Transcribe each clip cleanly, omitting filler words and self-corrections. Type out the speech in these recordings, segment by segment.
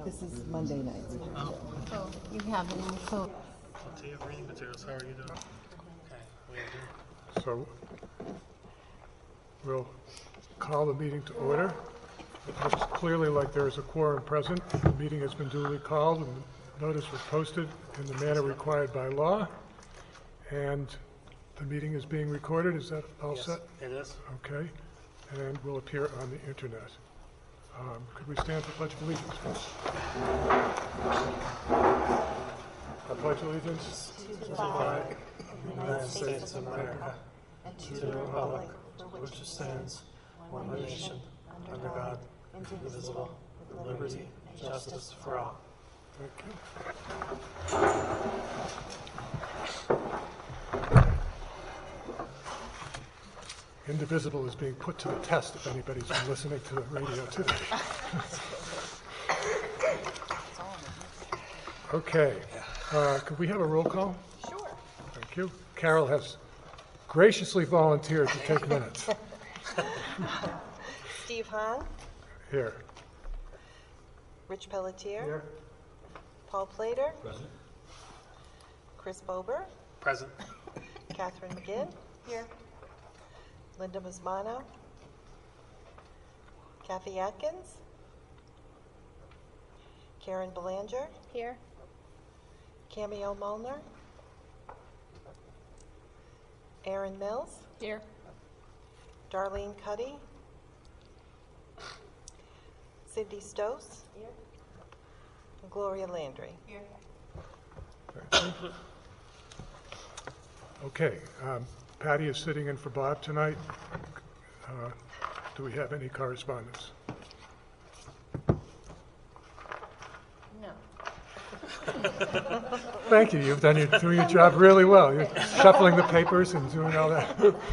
This is Monday night. So you have any, so. Reading materials, how are you doing? Okay, we have So we'll call the meeting to order. It looks clearly like there is a quorum present. The meeting has been duly called and the notice was posted in the manner required by law. And the meeting is being recorded. Is that all set? It is. Okay. And will appear on the internet. Could we stand for Pledge of Allegiance, please? I pledge allegiance To the flag of the United States of America and to the republic for which it stands, one nation, under God, indivisible, with liberty and justice for all. Thank you. Indivisible is being put to the test if anybody's been listening to the radio today. Okay. Could we have a roll call? Sure. Thank you. Carol has graciously volunteered to take minutes. Steve Hahn, Here. Rich Pelletier, Here. Paul Plater, Chris Bober, Present. Catherine McGinn, here, Linda Musmano, Kathy Atkins, Karen Belanger, Here. Camille Molnar, Aaron Mills, Here. Darlene Cuddy, Cindy Stose, and Gloria Landry. Here. Okay. Patty is sitting in for Bob tonight. Do we have any correspondence? No. Thank you. You've doing your job really well. You're shuffling the papers and doing all that.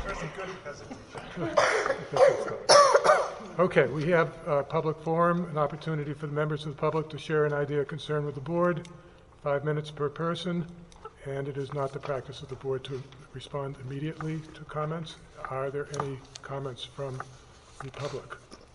Okay, we have a public forum, an opportunity for the members of the public to share an idea or concern with the board, 5 minutes per person, and it is not the practice of the board to respond immediately to comments. Are there any comments from the public?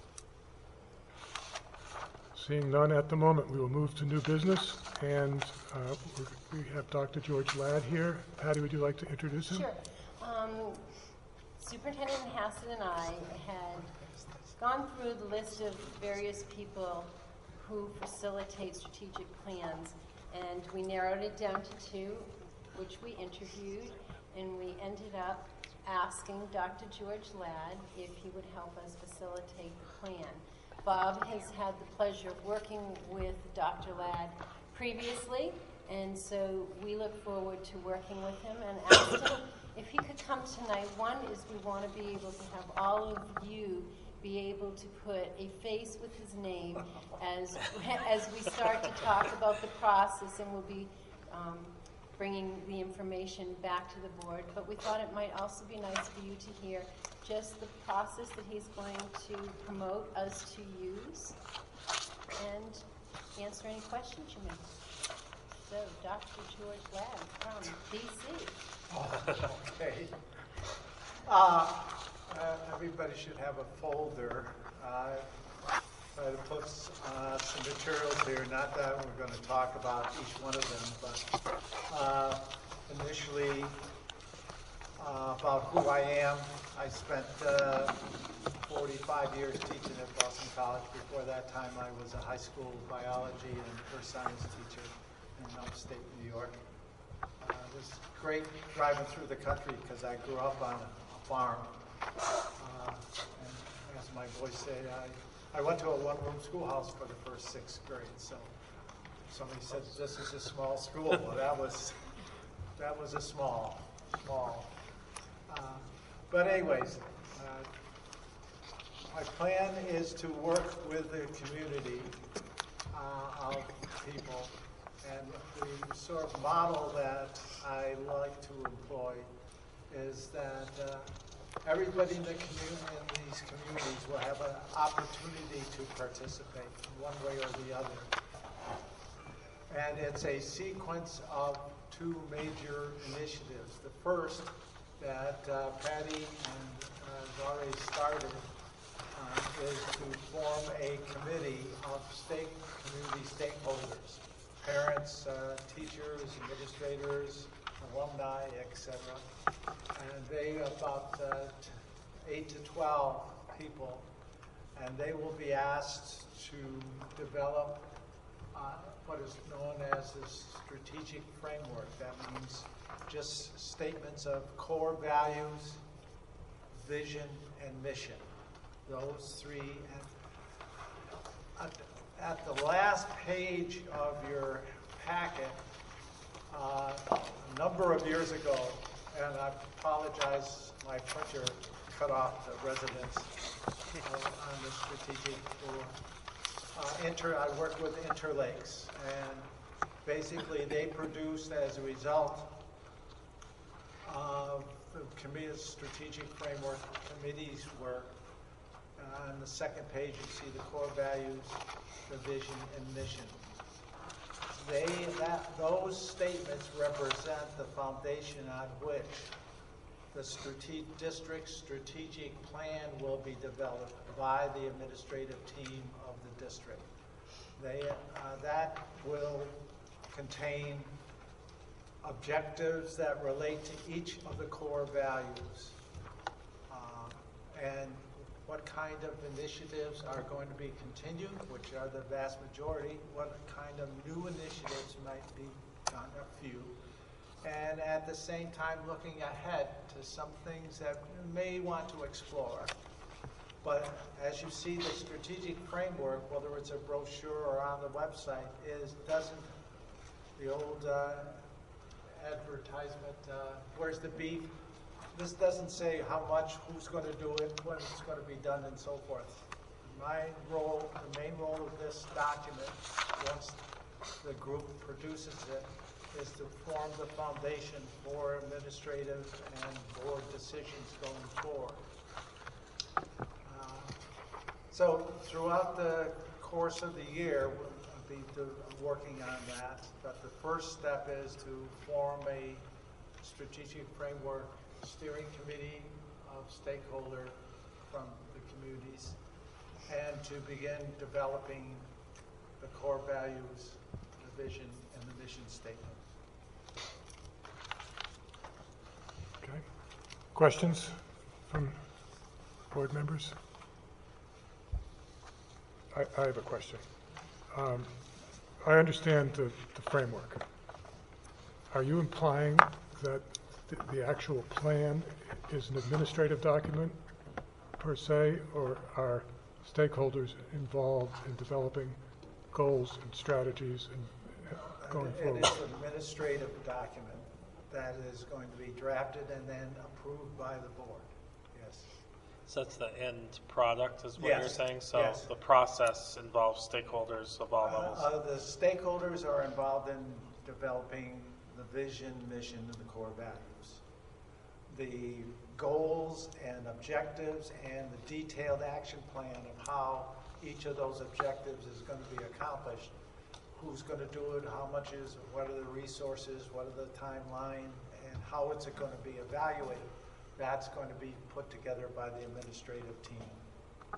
Seeing none at the moment, we will move to new business, and we have Dr. George Ladd here. Patty, would you like to introduce him? Sure. Superintendent Hassett and I had gone through the list of various people who facilitate strategic plans, and we narrowed it down to 2, which we interviewed, and we ended up asking Dr. George Ladd if he would help us facilitate the plan. Bob has had the pleasure of working with Dr. Ladd previously, and so we look forward to working with him and asked him if he could come tonight. One is we want to be able to have all of you be able to put a face with his name as we start to talk about the process, and we'll be bringing the information back to the board. But we thought it might also be nice for you to hear just the process that he's going to promote us to use and answer any questions you may have. So, Dr. George Ladd from DC. Okay. Everybody should have a folder. Try to put some materials here, not that we're going to talk about each one of them, but initially about who I am. I spent 45 years teaching at Boston College. Before that time, I was a high school biology and earth science teacher in upstate New York. It was great driving through the country because I grew up on a farm. And as my boys say, I went to a one-room schoolhouse for the first 6th grade. So somebody said this is a small school. Well, that was a small. But anyways, my plan is to work with the community of people, and the sort of model that I like to employ is that everybody in these communities will have an opportunity to participate in one way or the other. And it's a sequence of 2 major initiatives. The first that Patty and has already started is to form a committee of community stakeholders, parents, teachers, administrators, alumni, etc. And they about 8 to 12 people, and they will be asked to develop what is known as the strategic framework. That means just statements of core values, vision, and mission. Those three. And at the last page of your packet, a number of years ago, and I apologize, my printer cut off the residence on the strategic for I worked with Interlakes, and basically they produced, as a result of the committee's strategic framework committee's work, on the second page you see the core values, the vision, and mission. Those statements represent the foundation on which the district's strategic plan will be developed by the administrative team of the district. That will contain objectives that relate to each of the core values, and what kind of initiatives are going to be continued, which are the vast majority, what kind of new initiatives might be done, a few, and at the same time looking ahead to some things that you may want to explore. But as you see, the strategic framework, whether it's a brochure or on the website, the old advertisement, where's the beef? This doesn't say how much, who's going to do it, when it's going to be done, and so forth. My role, the main role of this document, once the group produces it, is to form the foundation for administrative and board decisions going forward. So throughout the course of the year, we'll be working on that. But the first step is to form a strategic framework steering committee of stakeholders from the communities, and to begin developing the core values, the vision, and the mission statement. Okay. Questions from board members? I have a question. I understand the framework. Are you implying that the actual plan is an administrative document per se, or are stakeholders involved in developing goals and strategies and going forward? It is an administrative document that is going to be drafted and then approved by the board. Yes. So that's the end product, is what Yes. you're saying? So Yes. the process involves stakeholders of all levels? The stakeholders are involved in developing the vision, mission, and the core values. The goals and objectives and the detailed action plan of how each of those objectives is going to be accomplished, who's going to do it, how much is, what are the resources, what are the timeline, and how it's going to be evaluated. That's going to be put together by the administrative team.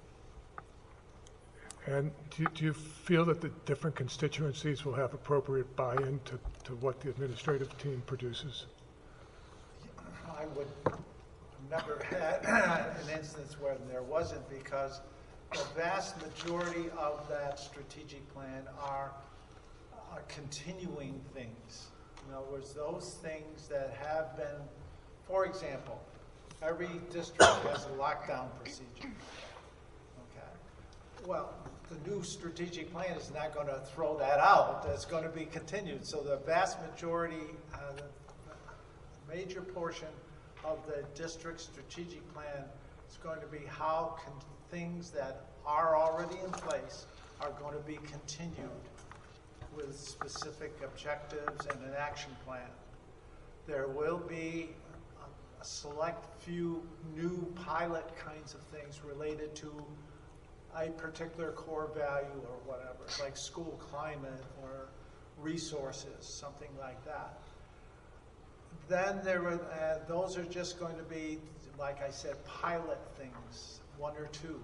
And do you feel that the different constituencies will have appropriate buy-in to what the administrative team produces? I would never had an instance where there wasn't, because the vast majority of that strategic plan are continuing things. In other words, those things that have been, for example, every district has a lockdown procedure. Okay. Well, the new strategic plan is not going to throw that out. It's going to be continued. So the vast majority, the major portion of the district's strategic plan is going to be how things that are already in place are going to be continued with specific objectives and an action plan. There will be a select few new pilot kinds of things related to a particular core value or whatever, like school climate or resources, something like that. Then those are just going to be, like I said, pilot things, one or two.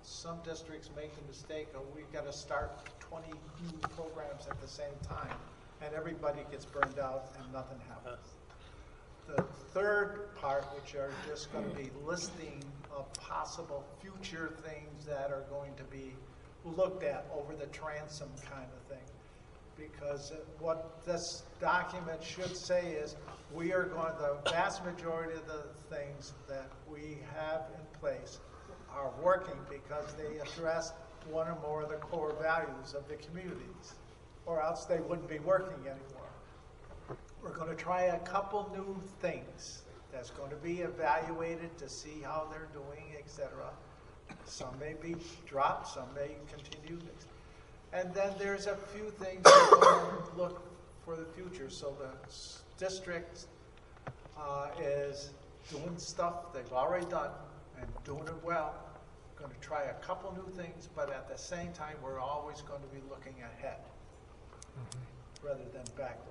some districts make the mistake of we've got to start 20 new programs at the same time, and everybody gets burned out and nothing happens. The third part, which are just going to be listing of possible future things that are going to be looked at over the transom kind of thing. Because what this document should say is we are going, the vast majority of the things that we have in place are working because they address one or more of the core values of the communities, or else they wouldn't be working anymore. We're going to try a couple new things that's going to be evaluated to see how they're doing, etc. Some may be dropped, some may continue. And then there's a few things that we're going to look for the future. So the district is doing stuff they've already done and doing it well. Going to try a couple new things, but at the same time, we're always going to be looking ahead rather than backwards.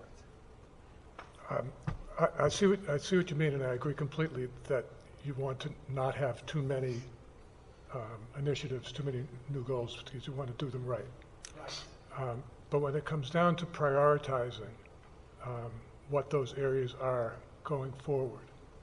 I see what you mean, and I agree completely that you want to not have too many initiatives, too many new goals, because you want to do them right. Right. But when it comes down to prioritizing what those areas are going forward,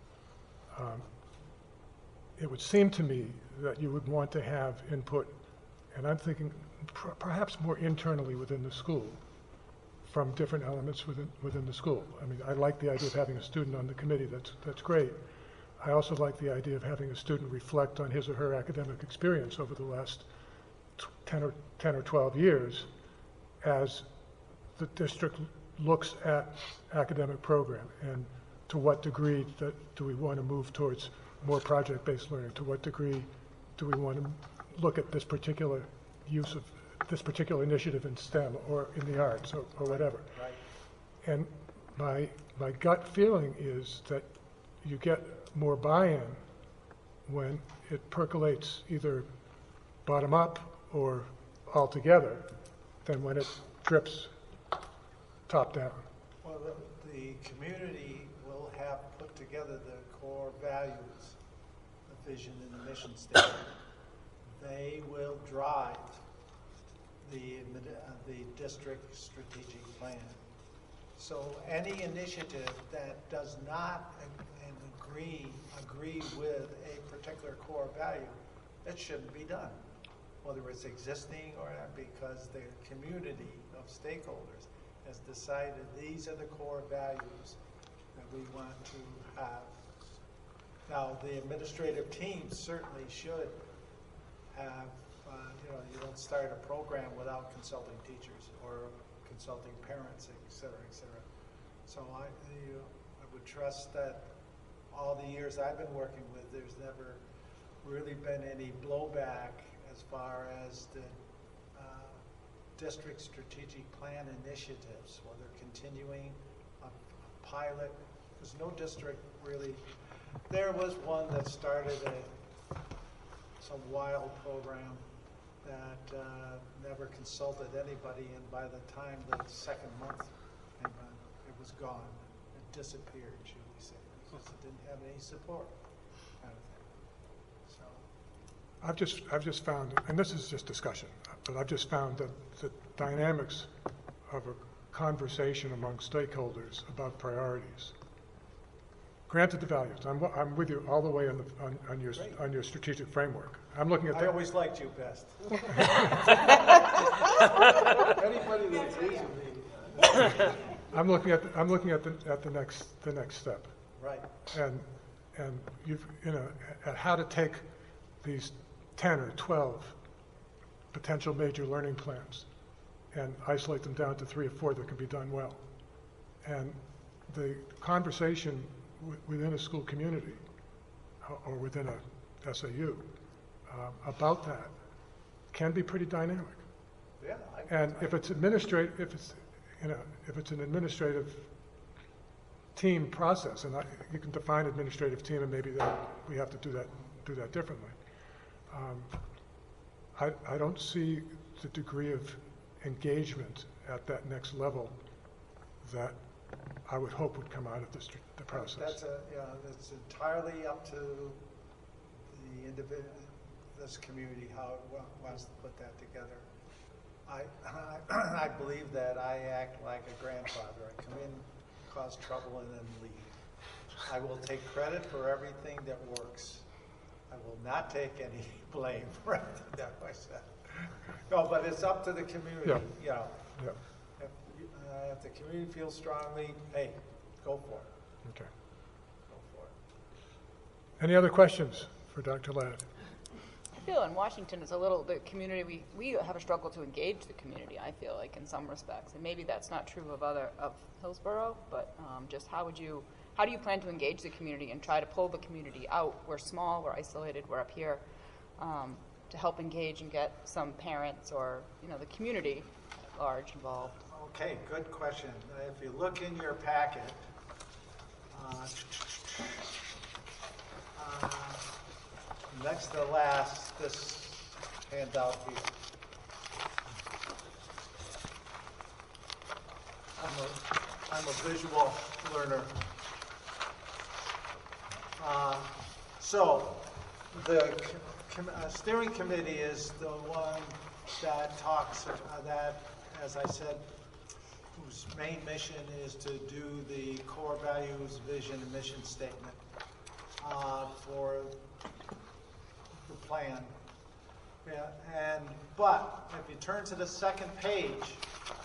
it would seem to me that you would want to have input, and I'm thinking perhaps more internally within the school, from different elements within the school. I mean, I like the idea of having a student on the committee. That's great. I also like the idea of having a student reflect on his or her academic experience over the last 10 or 12 years as the district looks at academic program, and to what degree do we want to move towards more project-based learning? To what degree do we want to look at this particular use of this particular initiative in STEM or in the arts or whatever? Right. And my gut feeling is that you get more buy-in when it percolates either bottom up or all together than when it drips top down. Well, the community will have put together the core values, the vision and the mission statement. They will drive the district strategic plan. So any initiative that does not agree with a particular core value, it shouldn't be done, whether it's existing or not, because the community of stakeholders has decided these are the core values that we want to have. Now, the administrative team certainly should have, you don't start a program without consulting teachers or consulting parents, et cetera, et cetera. So I would trust that all the years I've been working with, there's never really been any blowback as far as the district strategic plan initiatives, whether continuing a pilot. There's no district really. There was one that started some wild program that never consulted anybody, and by the time the second month came on, it was gone. It disappeared, should we say, because it didn't have any support, kind of thing. So I've just found, and this is just discussion, but I've just found that the dynamics of a conversation among stakeholders about priorities. Granted the values, I'm with you all the way on your strategic framework. I'm looking at I always liked you best. Anybody that agrees with me. I'm looking at the next step. Right. And you've at how to take these 10 or 12 potential major learning plans and isolate them down to 3 or 4 that can be done well. And the conversation within a school community or within a SAU about that can be pretty dynamic. Yeah. And if it's an administrative team process, and you can define administrative team, and maybe we have to do that differently. I don't see the degree of engagement at that next level that I would hope would come out of the process. That's entirely up to the individual, this community, how it wants to put that together. I believe that I act like a grandfather. I come in, cause trouble, and then leave. I will take credit for everything that works. I will not take any blame for anything that I said. No, but it's up to the community, Yeah. you know. Yeah, If the community feels strongly, hey, go for it, okay. go for it. Any other questions for Dr. Ladd? I feel in Washington, it's a little, the community, we have a struggle to engage the community, I feel like, in some respects. And maybe that's not true of Hillsborough, but just how do you plan to engage the community and try to pull the community out? We're small, we're isolated, we're up here, to help engage and get some parents or, the community at large involved. Okay, good question. If you look in your packet, next to last, this handout here. I'm a visual learner. So the steering committee is the one that talks, that, as I said, whose main mission is to do the core values, vision, and mission statement for the plan. Yeah, but if you turn to the second page,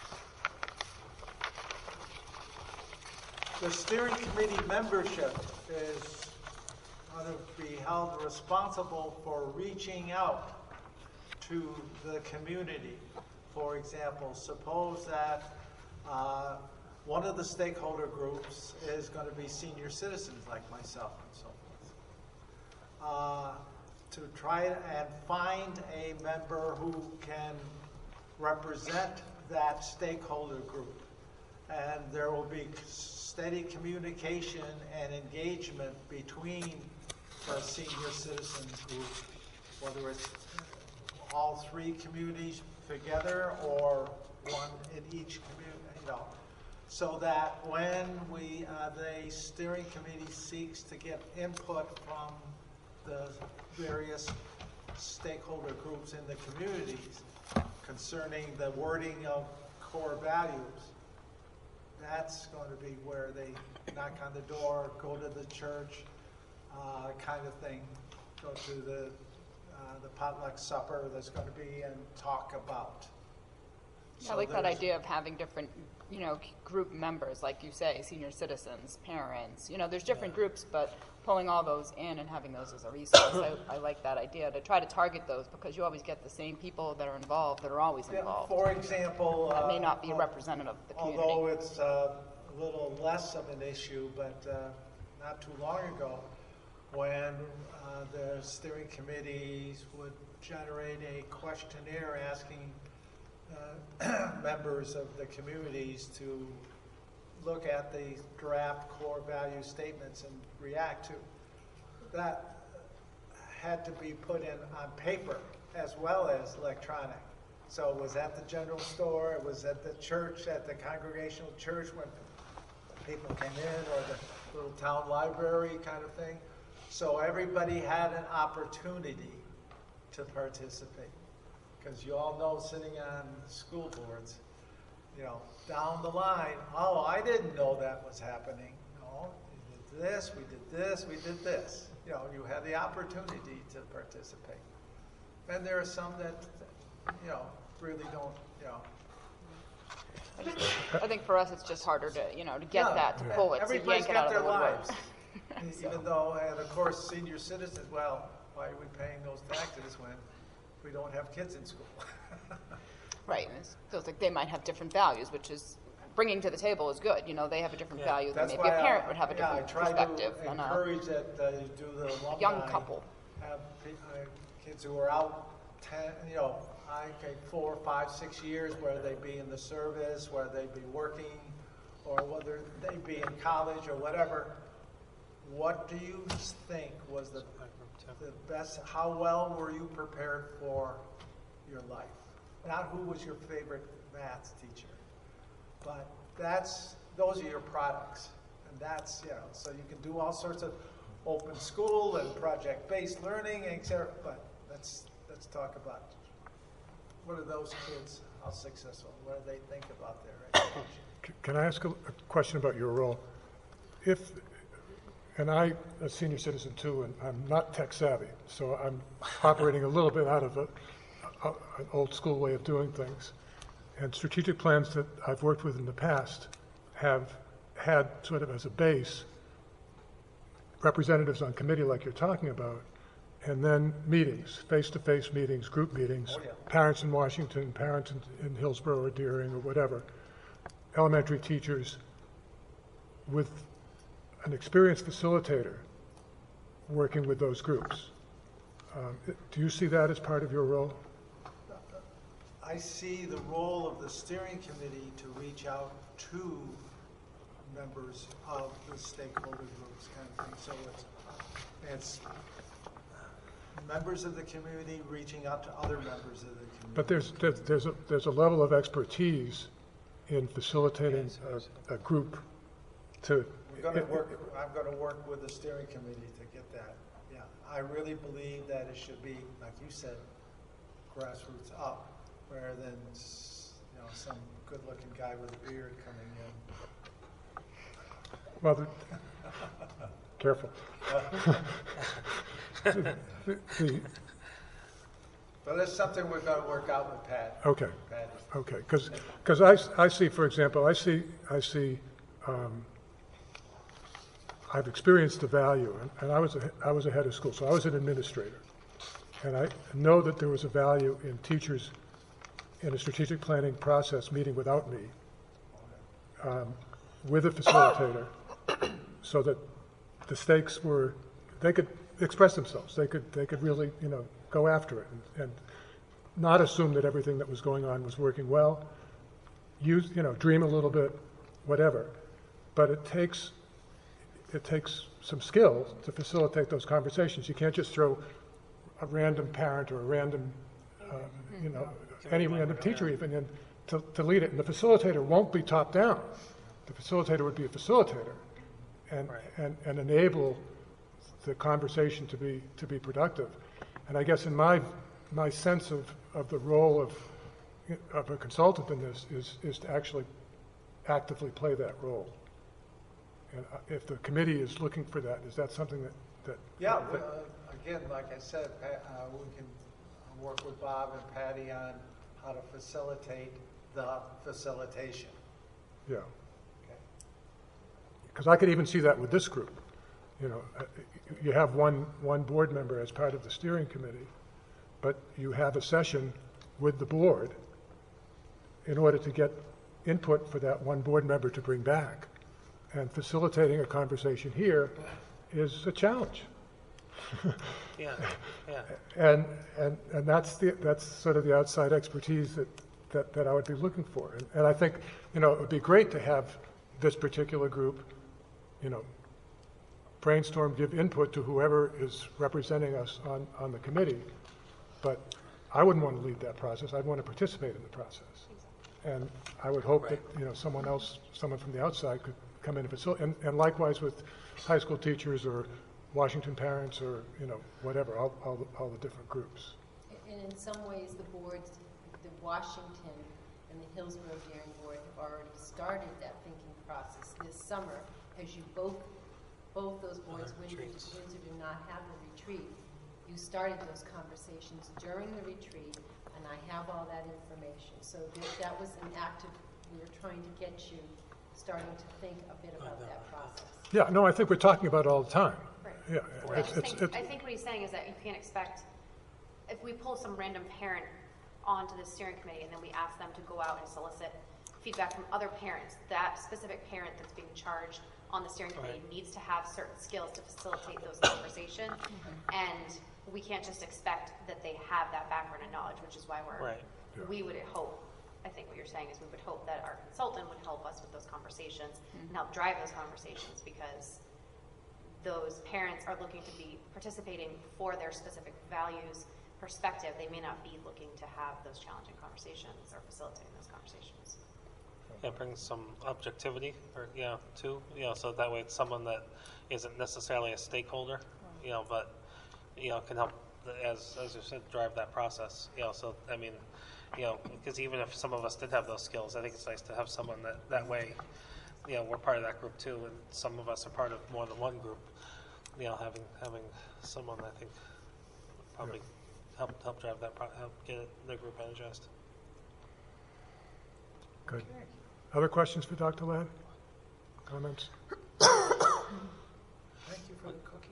the steering committee membership is going to be held responsible for reaching out to the community. For example, suppose that one of the stakeholder groups is going to be senior citizens like myself and so forth. To try and find a member who can represent that stakeholder group. And there will be steady communication and engagement between the senior citizen group, whether it's all three communities together or one in each community, so that when the steering committee seeks to get input from the various stakeholder groups in the communities concerning the wording of core values, that's going to be where they knock on the door, go to the church, kind of thing, go to the potluck supper that's going to be and talk about. I like that idea of having different, group members, like you say, senior citizens, parents. There's different groups, but pulling all those in and having those as a resource, I like that idea, to try to target those, because you always get the same people that are involved that are always involved. For example, that may not be representative of the community. Although it's a little less of an issue, but not too long ago, when the steering committees would generate a questionnaire asking members of the communities to look at the draft core value statements and react to. That had to be put in on paper as well as electronic. So it was at the general store, it was at the church, at the congregational church when people came in, or the little town library kind of thing. So everybody had an opportunity to participate. Because you all know, sitting on school boards, down the line, oh, I didn't know that was happening. No, we did this, we did this, we did this. You had the opportunity to participate. And there are some that, really don't, I think for us, it's just harder to, to get that, to pull it, to Everybody's yank it out got of the their woodwork. lives. Even though, and of course, senior citizens, well, why are we paying those taxes when we don't have kids in school? Right, and it feels like they might have different values, which is, bringing to the table is good. They have a different value than That's maybe a why parent would have a different I try perspective to than encourage that you do the alumni. a young couple. Have kids who are out 4, 5, 6 years, whether they be in the service, whether they be working, or whether they be in college or whatever. What do you think was the best? How well were you prepared for your life? Not who was your favorite math teacher, but those are your products, and that's so you can do all sorts of open school and project-based learning, etc. But let's talk about what are those kids, how successful, what do they think about their education? Can I ask a question about your role? And I, a senior citizen too, and I'm not tech savvy, so I'm operating a little bit out of an old school way of doing things. And strategic plans that I've worked with in the past have had sort of as a base representatives on committee like you're talking about, and then meetings, face-to-face meetings, group meetings, Oh, yeah. parents in Washington, parents in Hillsborough or Deering or whatever, elementary teachers with an experienced facilitator working with those groups. Do you see that as part of your role? I see the role of the steering committee to reach out to members of the stakeholder groups kind of thing. So it's members of the community reaching out to other members of the community. But there's a level of expertise in facilitating a group to. I'm going to work with the steering committee to get that. Yeah, I really believe that it should be, like you said, grassroots up, rather than some good-looking guy with a beard coming in. Well, careful. But that's something we're going to work out with Pat. Okay. Patty. Okay, because I see, for example, I've experienced the value, and I was a head of school, so I was an administrator, and I know that there was a value in teachers in a strategic planning process meeting without me, with a facilitator, so that the stakes were, they could express themselves, they could really, go after it, and not assume that everything that was going on was working well, dream a little bit, whatever. But it takes some skill to facilitate those conversations. You can't just throw a random parent or a random, any random teacher even in to lead it. And the facilitator won't be top down. The facilitator would be a facilitator and enable the conversation to be productive. And I guess in my sense of the role of a consultant in this is to actually actively play that role. And if the committee is looking for that, is that something that Yeah, again, like I said, we can work with Bob and Patty on how to facilitate the facilitation. yeah. Okay. Because I could even see that with this group. You have one board member as part of the steering committee, but you have a session with the board in order to get input for that one board member to bring back. And facilitating a conversation here is a challenge. Yeah, yeah. And that's sort of the outside expertise that I would be looking for. And I think, it would be great to have this particular group, brainstorm, give input to whoever is representing us on the committee. But I wouldn't want to lead that process. I'd want to participate in the process. And I would hope that, someone from the outside could come in and facilitate. And likewise with high school teachers or Washington parents or, whatever, all the different groups. And in some ways, the boards, the Washington and the Hillsborough Daring Board have already started that thinking process this summer, as you both those boards, Windsor did not have the retreat. You started those conversations during the retreat, and I have all that information. So that was an active, we were trying to get you starting to think a bit about that process. Yeah, no, I think we're talking about it all the time. Right. Yeah, I think what he's saying is that you can't expect, if we pull some random parent onto the steering committee and then we ask them to go out and solicit feedback from other parents, that specific parent that's being charged on the steering committee needs to have certain skills to facilitate those conversations. And we can't just expect that they have that background and knowledge, which is why we would hope, I think what you're saying is we would hope that our consultant would help us with those conversations and help drive those conversations, because those parents are looking to be participating for their specific values perspective. They may not be looking to have those challenging conversations or facilitating those conversations. It brings some objectivity, too, so that way it's someone that isn't necessarily a stakeholder, but, can help as you said, drive that process. So I mean, because even if some of us did have those skills, I think it's nice to have someone that way. We're part of that group too, and some of us are part of more than one group. Having someone, I think, probably help drive that, help get the group energized. Good. Other questions for Dr. Ladd? Comments? Thank you for the cookies.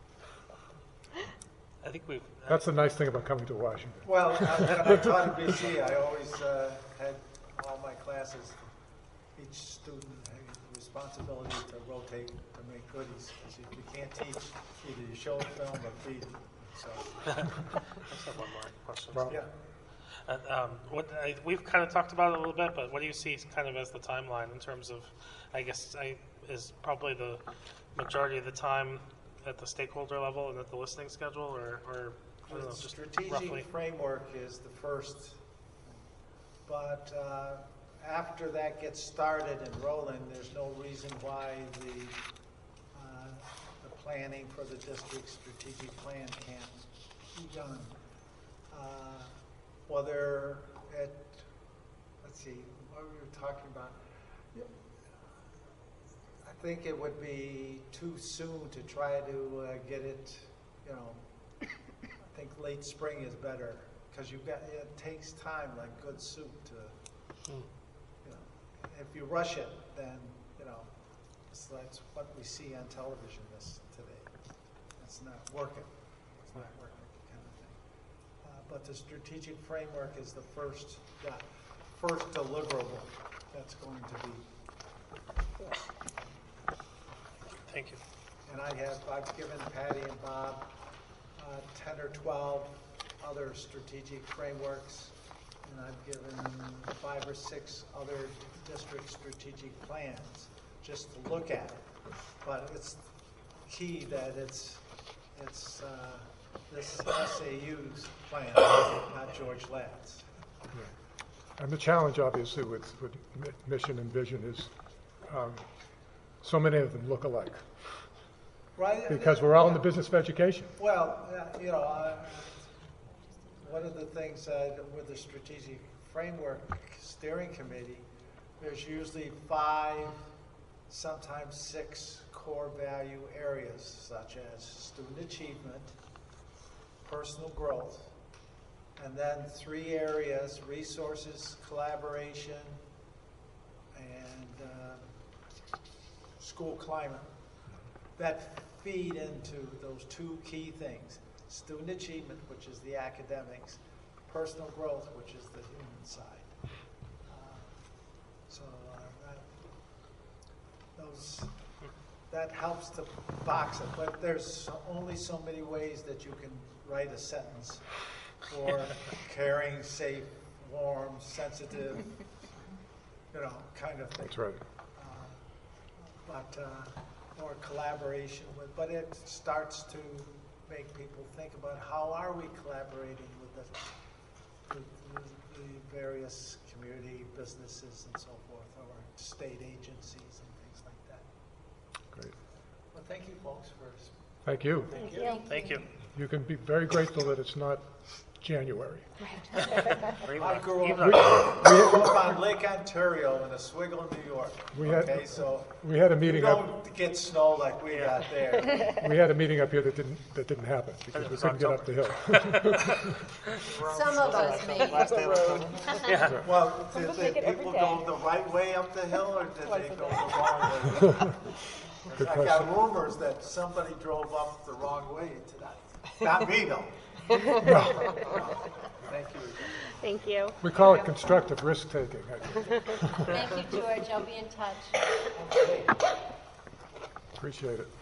I think we've. That's the nice thing about coming to Washington. Well, when I taught at BC, I always had all my classes, each student had the responsibility to rotate to make goodies. Because you can't teach, either you show a film or feed it. So, I just have one more question. Well, yeah. We've kind of talked about it a little bit, but what do you see kind of as the timeline in terms of, is probably the majority of the time at the stakeholder level and at the listening schedule, or I don't know, The just strategic roughly? framework is the first, but after that gets started and rolling, there's no reason why the planning for the district strategic plan can't be done. Whether let's see, what we were talking about. I think it would be too soon to try to get it, I think late spring is better, because it takes time like good soup to, if you rush it, then, that's what we see on television today. It's not working. It's not working, kind of thing. But the strategic framework is the first deliverable that's going to be. Thank you. And I've given Patty and Bob 10 or 12 other strategic frameworks, and I've given 5 or 6 other district strategic plans just to look at. But it's key that it's this SAU's plan, not George Ladd's. And the challenge, obviously, with mission and vision is so many of them look alike. Right? Because we're all in the business of education. Well, one of the things with the strategic framework steering committee, there's usually 5, sometimes 6 core value areas, such as student achievement, personal growth, and then 3 areas: resources, collaboration, and school climate, that feed into those 2 key things: student achievement, which is the academics; personal growth, which is the human side. That helps to box it, but there's only so many ways that you can write a sentence for caring, safe, warm, sensitive, kind of thing. That's right. Or collaboration but it starts to make people think about how are we collaborating with the various community businesses and so forth, or state agencies and things like that. Great. Well, thank you folks for. Thank you. Thank you. You can be very grateful that it's not January. I grew up on Lake Ontario in Oswego, New York. We had a You meeting up. don't get snow like we got there. We had a meeting up here that didn't happen because we couldn't get up the hill. Some of us may. Well, did people go the right way up the hill, or did they go the wrong way? Good I question. got rumors that somebody drove up the wrong way tonight. Not me, though. Thank you. Thank you. We call it constructive risk-taking, I think. Thank you, George. I'll be in touch. Appreciate it.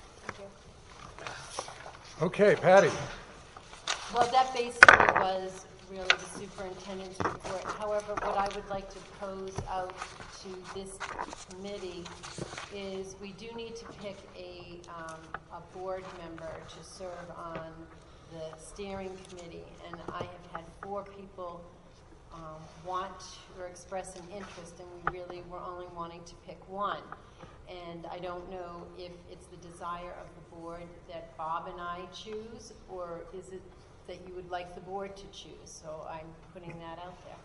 Okay, Patty. Well, that basically was really the superintendent's report. However, what I would like to pose out to this committee is we do need to pick a board member to serve on the steering committee, and I have had 4 people want or express an interest, and we really were only wanting to pick 1. And I don't know if it's the desire of the board that Bob and I choose, or is it that you would like the board to choose, so I'm putting that out there.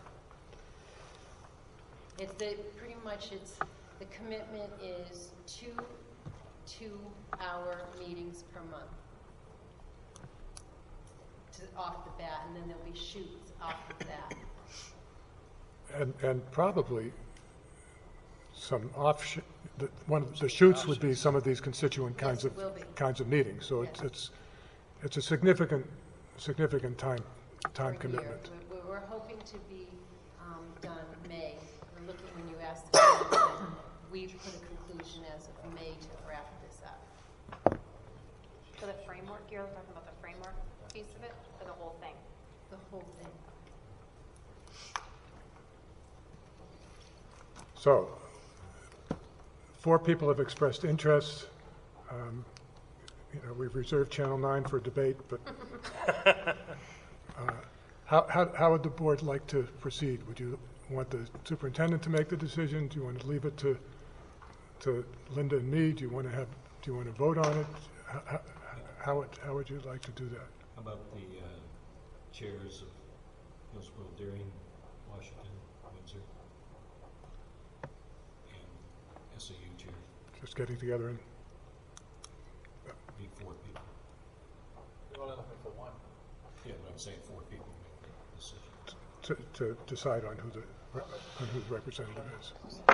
It's pretty much the commitment is two 2-hour meetings per month off the bat, and then there'll be shoots off the bat. And probably some one of the shoots would be some of these constituent Yes, it will be. kinds of meetings. So Yes. it's a significant time Per year. commitment. We're hoping to be done May. We're looking, when you asked the question, we put a conclusion as of May to wrap this up. For the framework, you're talking about the framework piece of it, or the whole thing? The whole thing. So, 4 people have expressed interest. We've reserved Channel 9 for debate, but how would the board like to proceed? Would you want the superintendent to make the decision? Do you want to leave it to Linda and me? Do you want to vote on it? How would you like to do that? How about the chairs of Hillsborough, Darien, Washington, Windsor, and SAU chair? Just getting together and Be 4 people. You're only looking for one. Yeah, but I'm saying 4 people make the decision. to decide on who the representative is.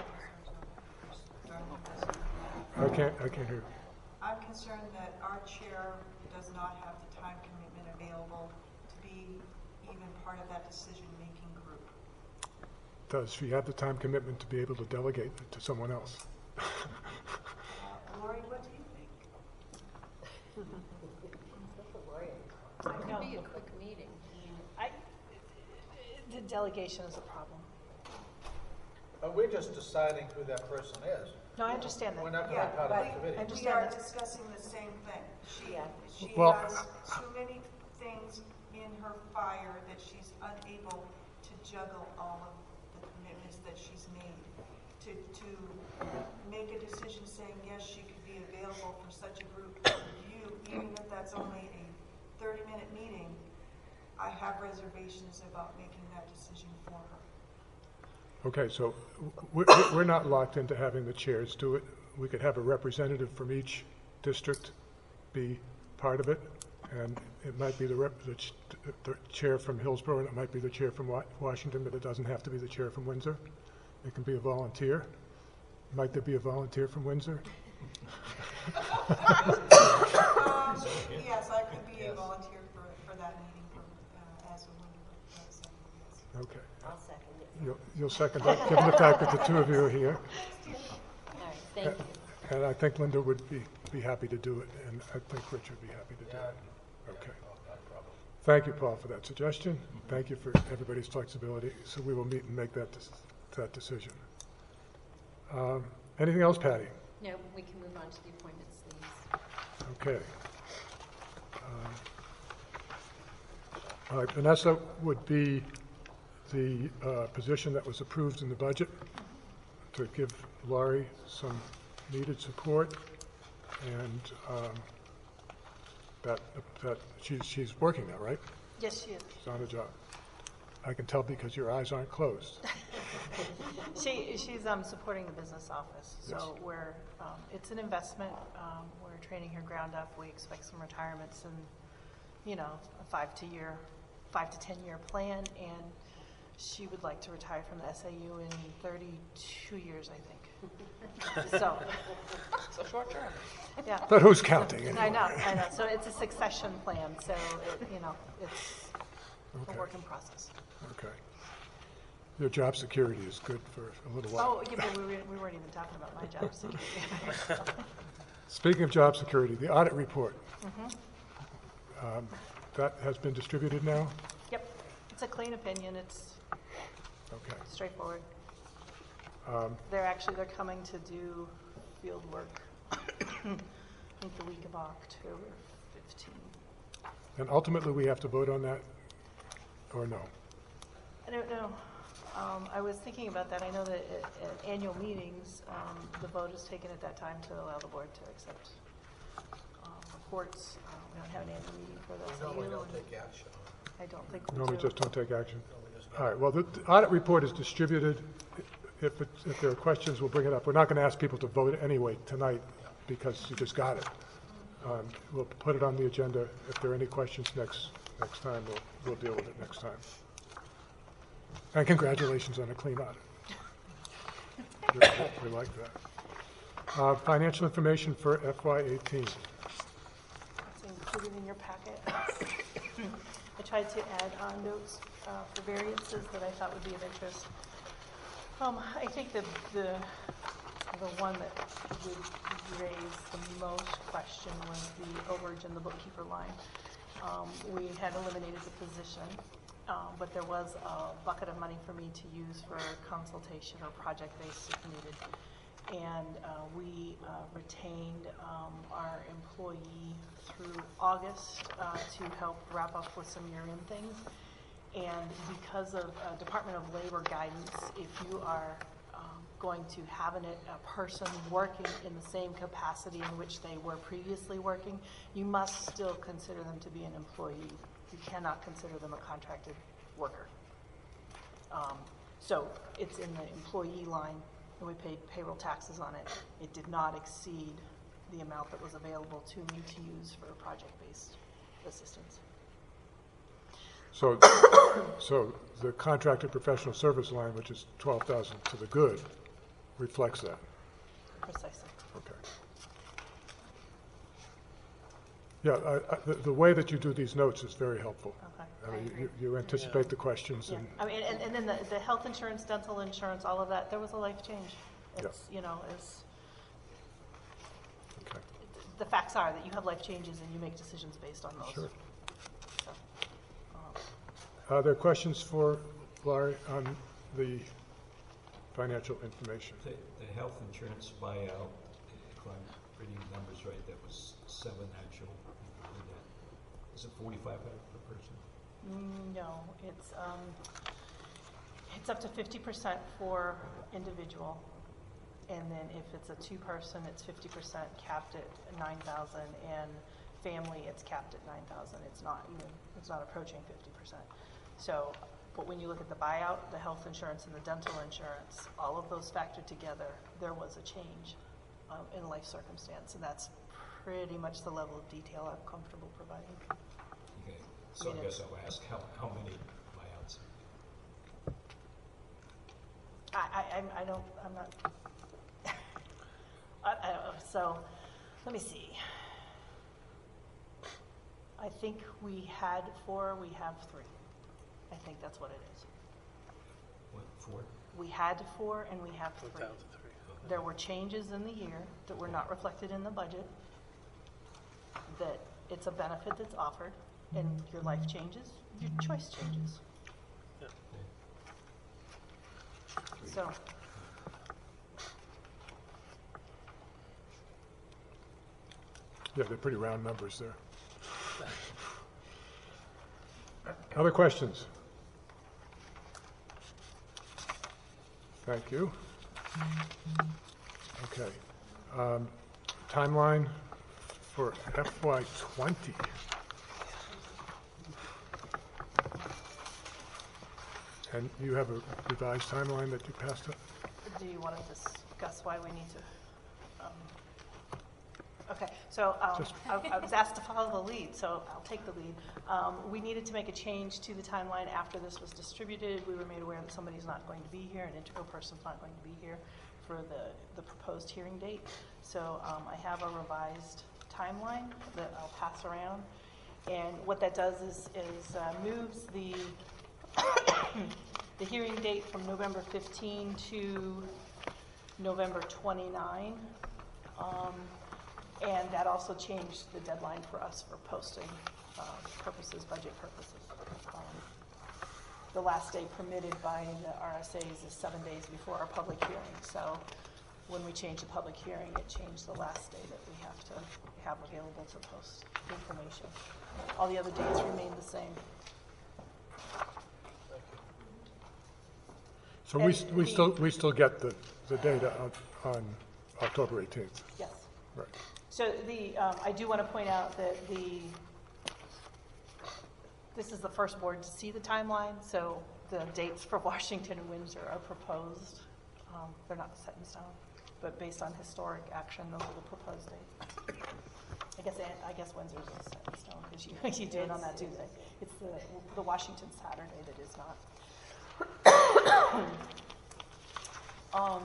I can't hear. I'm concerned that our chair does not have the time commitment available to be even part of that decision-making group. Does she have the time commitment to be able to delegate it to someone else? Lori, what do you think? It could be a quick meeting. The delegation is a problem. We're just deciding who that person is. No, I understand that. We're not going to be part of the committee. I We understand are that. discussing the same thing. She Well, has too many things in her fire that she's unable to juggle all of the commitments that she's made. To make a decision saying, yes, she could be available for such a group review, even if that's only a 30-minute meeting, I have reservations about making that decision for her. Okay, so we're not locked into having the chairs do it. We could have a representative from each district be part of it, and it might be the chair from Hillsborough, and it might be the chair from Washington, but it doesn't have to be the chair from Windsor. It can be a volunteer. Might there be a volunteer from Windsor? Yes, I could be a volunteer for that meeting as a woman representative. Okay. I'll second it. You'll second that, given the fact that the 2 of you are here. All right, thank you. And I think Linda would be happy to do it, and I think Rich would be happy to do it. Okay. Thank you, Paul, for that suggestion. Thank you for everybody's flexibility. So we will meet and make that decision. Anything else, Patty? No, we can move on to the appointments, please. Okay. All right, Vanessa would be the position that was approved in the budget to give Laurie some needed support, and that she's working now, right? Yes, she is. She's on the job. I can tell because your eyes aren't closed. She's supporting the business office, so we're it's an investment. We're training her ground up. We expect some retirements and a 5 to 10 year plan, and she would like to retire from the SAU in 32 years, I think. So short term. yeah. But who's counting anyway? I know. So it's a succession plan. So it's a work in process. Okay. Your job security is good for a little while. Oh, yeah, but we weren't even talking about my job security. Speaking of job security, the audit report. That has been distributed now? Yep. It's a clean opinion. It's Okay. straightforward. They're coming to do field work, I think the week of October 15th. And ultimately, we have to vote on that, or no? I don't know. I was thinking about that. I know that at annual meetings, the vote is taken at that time to allow the board to accept reports. We don't have an annual meeting for those. Normally You don't and- take action on it. I don't think we Normally do. just don't take action. Normally just All right, well, the audit report is distributed. If there are questions, we'll bring it up. We're not going to ask people to vote anyway tonight because you just got it. We'll put it on the agenda. If there are any questions next time, we'll deal with it next time. And congratulations on a clean audit. We like that. Financial information for FY18. It's included in your packet. I tried to add notes for variances that I thought would be of interest. I think the one that would raise the most question was the overage in the bookkeeper line. We had eliminated the position, but there was a bucket of money for me to use for consultation or project-based if needed. And we retained our employee through August to help wrap up with some year-end things. And because of Department of Labor guidance, if you are going to have a person working in the same capacity in which they were previously working, you must still consider them to be an employee. You cannot consider them a contracted worker. So it's in the employee line, and we paid payroll taxes on it. It did not exceed the amount that was available to me to use for project-based assistance. So the contracted professional service line, which is $12,000 to the good, reflects that. Precisely. Okay. Yeah, the way that you do these notes is very helpful. Okay. I mean, you anticipate the questions Yeah, and, I mean, and then the health insurance, dental insurance, all of that, there was a life change. It's, you know, okay. the facts are that you have life changes and you make decisions based on those. Sure. So, Are there questions for Laurie on the financial information? The health insurance buyout, if I'm reading the numbers right, that was 7 actual. Is it 4,500 per person? no, it's up to 50% for individual. And then if it's a 2-person, it's 50% capped at 9,000, and family, it's capped at 9,000. It's not approaching 50%. So, but when you look at the buyout, the health insurance and the dental insurance, all of those factored together, there was a change in life circumstance, and that's pretty much the level of detail I'm comfortable providing. Okay, so I guess I'll ask how many buyouts? I'm not. So, let me see. I think we had 4, we have 3. I think that's what it is. What, 4? We had 4 and we have 3. Down to 3. There were changes in the year that were not reflected in the budget, that it's a benefit that's offered, and your life changes, your choice changes. Yeah. So, Yeah, they're pretty round numbers there. Other questions? Thank you. Okay. Timeline for FY20. And you have a revised timeline that you passed up? do you want to discuss why we need to? Okay, so I was asked to follow the lead, so I'll take the lead. We needed to make a change to the timeline after this was distributed. We were made aware that somebody's not going to be here, an integral person's not going to be here for the proposed hearing date. So I have a revised timeline that I'll pass around. And what that does is moves the the hearing date from November 15 to November 29. And that also changed the deadline for us for posting purposes, budget purposes. The last day permitted by the RSAs is 7 days before our public hearing. So when we changed the public hearing, it changed the last day that we have to have available to post information. All the other dates remain the same. So we still get the data on October 18th. Yes. Right. So I do want to point out that this is the first board to see the timeline, so the dates for Washington and Windsor are proposed. They're not set in stone, but based on historic action, those are the proposed dates. I guess Windsor's is set in stone because you do it on that Tuesday. It's the Washington Saturday that is not.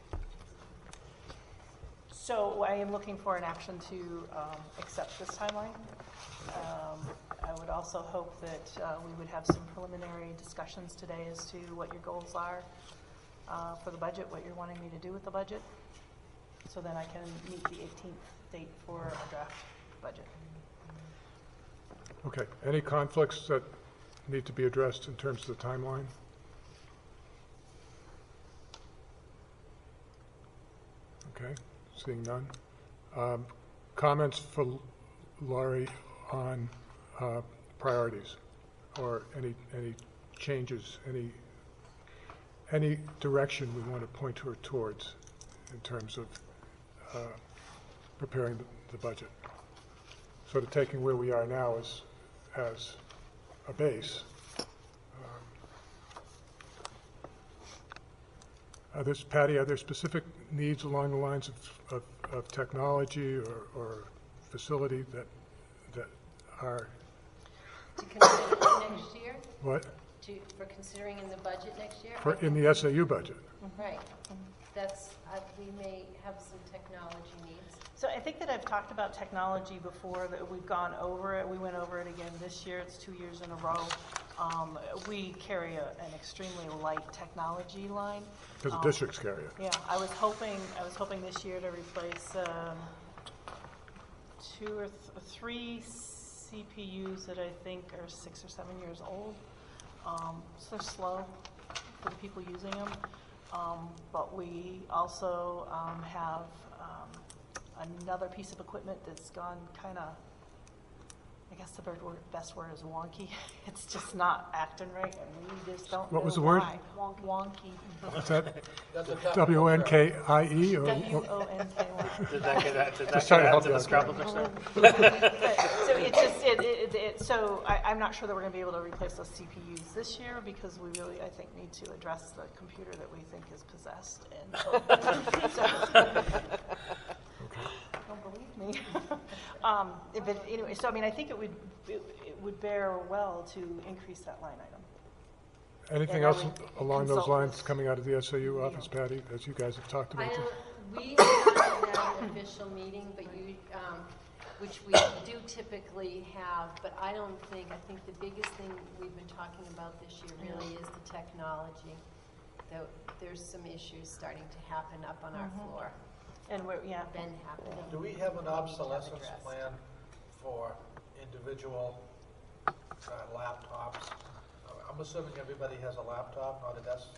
So I am looking for an action to accept this timeline. I would also hope that we would have some preliminary discussions today as to what your goals are for the budget, what you're wanting me to do with the budget, so then I can meet the 18th date for a draft budget. Okay. Any conflicts that need to be addressed in terms of the timeline? Okay. Seeing none. Comments for Laurie on priorities, or any changes, any direction we want to point her towards in terms of preparing the budget. Sort of taking where we are now as a base. Patty, are there specific needs along the lines of technology or facility that are... To consider next year? What? For considering in the budget next year? In the SAU budget? Right. We may have some technology needs. So I think that I've talked about technology before, that we've gone over it. We went over it again this year. It's 2 years in a row. We carry an extremely light technology line. Because the districts carry it. Yeah, I was hoping this year to replace 2 or 3 CPUs that I think are 6 or 7 years old. So they're slow for the people using them. But we also have another piece of equipment that's gone kind of, I guess the best word is wonky. It's just not acting right, and we just don't know What was the word? why. Wonky. What's that? W-O-N-K-I-E? Or W-O-N-K-Y. Did that get Just trying to help to you the out Scrabble So it's just, so I'm not sure that we're going to be able to replace those CPUs this year, because we really, I think, need to address the computer that we think is possessed. And so, don't believe me. But anyway, so I mean, I think it would bear well to increase that line item. Anything And I else would along those consult lines with- coming out of the SAU office, Patty, as you guys have talked about this? We have not had an official meeting, but which we do typically have, but I think the biggest thing we've been talking about this year really is the technology. There's some issues starting to happen up on our floor. And Been happening. Do we have an obsolescence addressed. plan for individual laptops? I'm assuming everybody has a laptop, not a desk.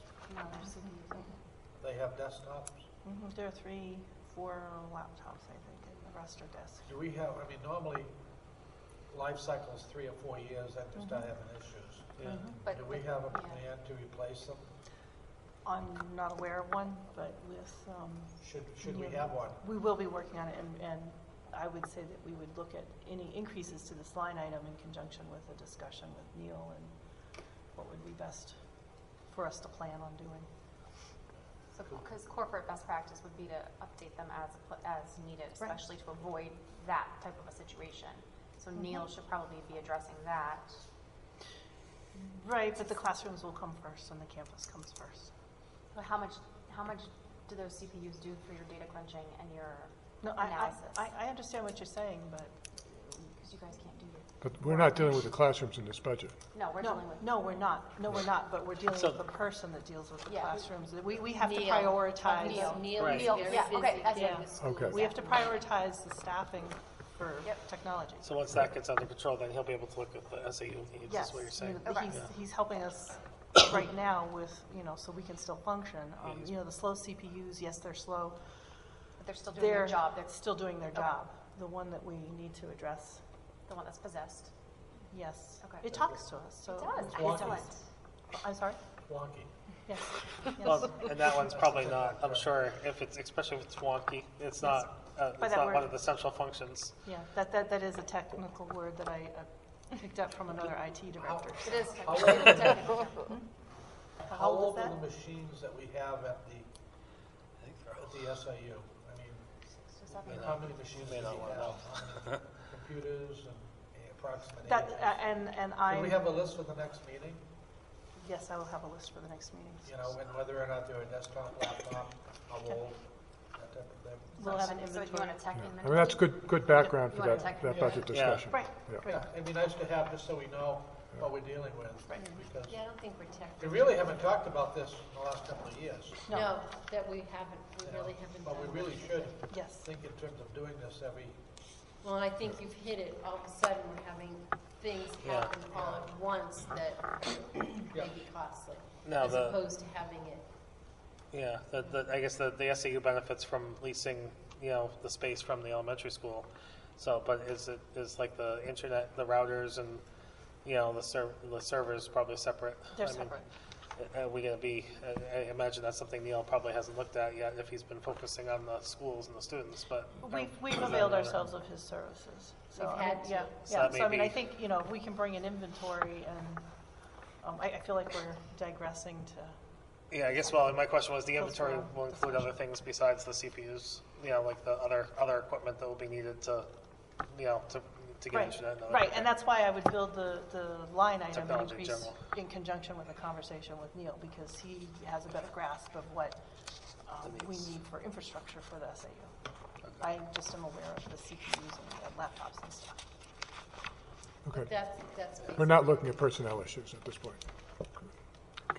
They have desktops? There are 3, 4 laptops, I think, and the rest are desks. Do we have, I mean, normally life cycle is 3 or 4 years, then you start having issues. But Do we have a plan to replace them? I'm not aware of one, but with... Should we have one? We will be working on it, and I would say that we would look at any increases to this line item in conjunction with a discussion with Neil and what would be best for us to plan on doing. So, because corporate best practice would be to update them as needed, especially to avoid that type of a situation. So Neil should probably be addressing that. Right, but the classrooms will come first and the campus comes first. But how much do those CPUs do for your data crunching and your No, analysis? I understand what you're saying, but Because you guys can't do it. But we're not dealing with the classrooms in this budget. No, we're dealing with. no, we're not. No, we're not, but we're dealing So- with the person that deals with the Yeah. classrooms. We have to Neil. prioritize. Neil Right. is very Yeah, okay, busy that's getting it. the schools Okay. We have to prioritize the staffing for technology. So once that gets under control, then he'll be able to look at the SAU needs, Yes, is what you're saying. Okay. He's helping us right now with, so we can still function. The slow CPUs, yes, they're slow. But they're still doing their job. They're still doing their job. The one that we need to address, the one that's possessed. yes. Okay. It talks to us, so. It does. Wonky. Excellent. I'm sorry? Wonky. Yes. Well, and that one's probably not, I'm sure, if it's, especially if it's wonky, it's not, By it's that not word. one of the central functions. Yeah, that is a technical word that I picked up from another IT director. It is How technical. old, How how old old is are that? the machines that we have at the SIU? I mean, how many machines do we May not wanna have? Computers and approximate That, ages? and Do we have a list for the next meeting? yes, I will have a list for the next meeting. You know, and whether or not they're a desktop, laptop, how old, that type of thing. We'll have an So you inventory. want a tech I inventory? mean, that's good background for You want that, tech- that Yeah. budget discussion. Right, Yeah. right. Yeah, it'd be nice to have, just so we know what we're dealing with. Right. Because Yeah, I don't think we're tech. we really haven't talked about this in the last couple of years. No, that we haven't, we you know, really haven't But we done really much. should Yes. think in terms of doing this every, Well, I think you've hit it. All of a sudden, we're having things Yeah. happen all at once that Yeah. may be costly, Now, as the- opposed to having it. Yeah, I guess the SAU benefits from leasing, you know, the space from the elementary school. So, but is like the internet, the routers and, you know, the servers probably separate? They're I mean, separate. Are we gonna be, I imagine that's something Neil probably hasn't looked at yet if he's been focusing on the schools and the students, but. We've availed ourselves of his services. So, We've I mean, had to. yeah, So yeah. that may So I mean, I be- think, you know, we can bring an inventory and, I feel like we're digressing to, Yeah, I guess, well, my question was, the inventory Cultural will include other things besides the CPUs, you know, like the other equipment that will be needed to, you know, to get right, internet and other. right. And that's why I would build the line item Technology in increase general. in conjunction with a conversation with Neil, because he has a better grasp of what we need for infrastructure for the SAU. I just am aware of the CPUs and laptops and stuff. Okay. But that's We're not looking at personnel issues at this point. Okay.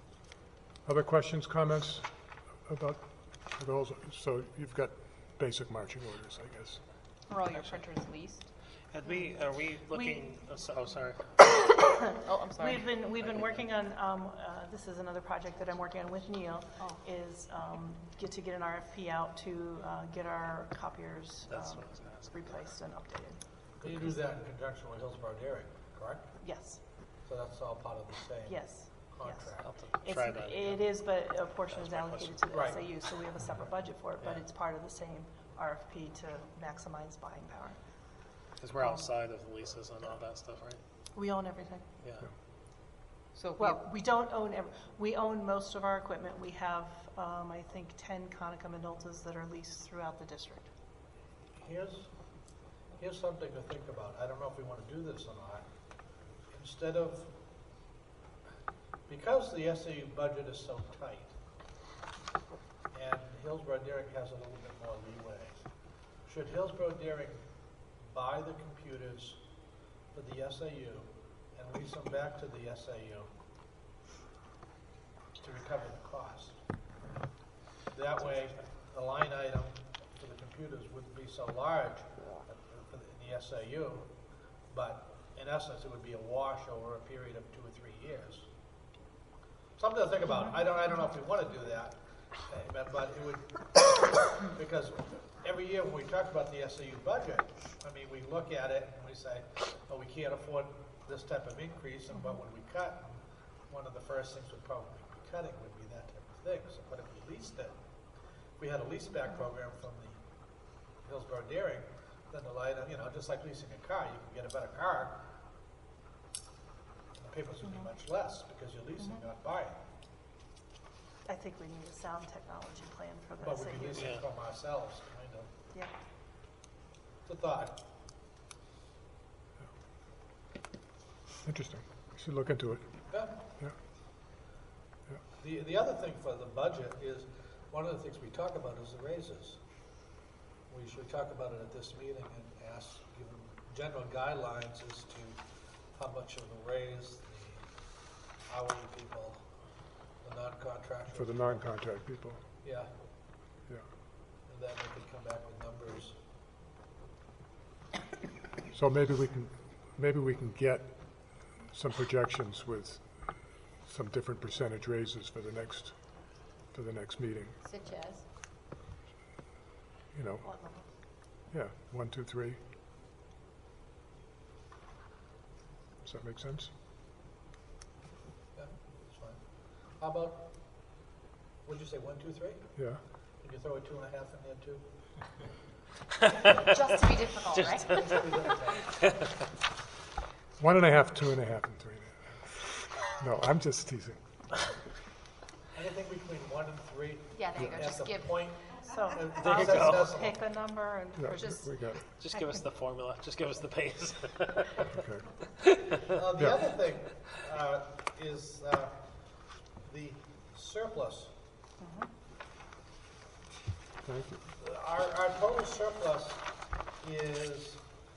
Other questions, comments about those? So you've got basic marching orders, I guess. Are all your printers leased? Are we looking, oh, sorry. Oh, I'm sorry. We've been working on, this is another project that I'm working on with Neil, is get an RFP out to get our copiers That's what I was gonna ask. replaced and updated. you do that in conjunction with Hillsborough Dairy, correct? Yes, So that's all part of the same yes, yes. contract. I'll have to try that. It is, but a portion is allocated to the Right. SAU, so we have a separate budget for it, but Yeah. it's part of the same RFP to maximize buying power. Because we're outside of the leases and all that stuff, right? We own everything. Yeah. So if we, Well, we don't own, we own most of our equipment. We have, I think, 10 Konica Minoltas that are leased throughout the district. Here's something to think about. I don't know if we want to do this or not. Instead of, because the SAU budget is so tight, and Hillsborough Daring has a little bit more leeway, should Hillsborough Daring buy the computers for the SAU and lease them back to the SAU to recover the cost? That way, the line item for the computers wouldn't be so large in the SAU, but in essence, it would be a wash over a period of 2 or 3 years. Something to think about. I don't know if we want to do that, but it would, because every year when we talk about the SAU budget, I mean, we look at it and we say, oh, we can't afford this type of increase, and what would we cut? One of the first things we'd probably be cutting would be that type of thing. So, but if we leased it, if we had a lease back program from the Hillsborough Daring, then the light, you know, just like leasing a car, you can get a better car. The payments would be much less because you're leasing, not buying. I think we need a sound technology plan for the But we'd be SAU. leasing from ourselves, kind of. Yeah. It's a thought. Interesting. We should look into it. Yeah. Yeah. The other thing for the budget is, one of the things we talk about is the raises. We should talk about it at this meeting and ask, give them general guidelines as to how much of a raise the hourly people, the non-contractual. For the non-contract people. Yeah, Yeah. and then we can come back with numbers. So maybe we can get some projections with some different percentage raises for the next meeting. Such as? You know, yeah, 1, 2, 3. Does that make sense? Yeah, that's fine. How about What'd you say, 1, 2, 3? Yeah. Can you throw a 2.5 in there too? Just to be difficult, right? 1.5, 2.5, and 3.5. No, I'm just teasing. Anything between 1 and 3? Yeah, there you go. At Just the give. point, So There I'll you go. just pick a number and Yeah, Just- we got it. Just give us the formula. Just give us the pace. Okay. the Yeah. other thing is the surplus. Thank you. Our total surplus is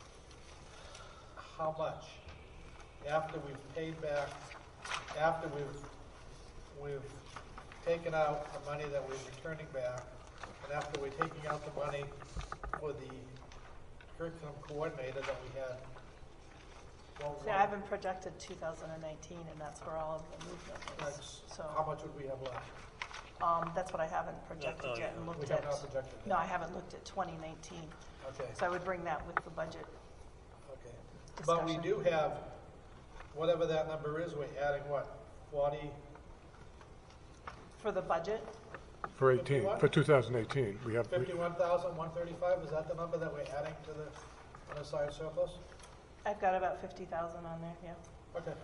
how much? After we've paid back, after we've taken out the money that we're returning back, and after we're taking out the money for the curriculum coordinator that we had. Well, see, I haven't projected 2019, and that's where all of the movement is. that's- So How much would we have left? that's what I haven't projected Oh, yet yeah. and We looked have at. not projected that. No, I haven't looked at 2019. Okay, So I would bring that with the budget okay. But we discussion. do have, whatever that number is, we're adding what, 40? For the budget, For 18, for 2018, we have, 51,135, is that the number that we're adding to the unassigned surplus? I've got about 50,000 on there, yeah. Okay.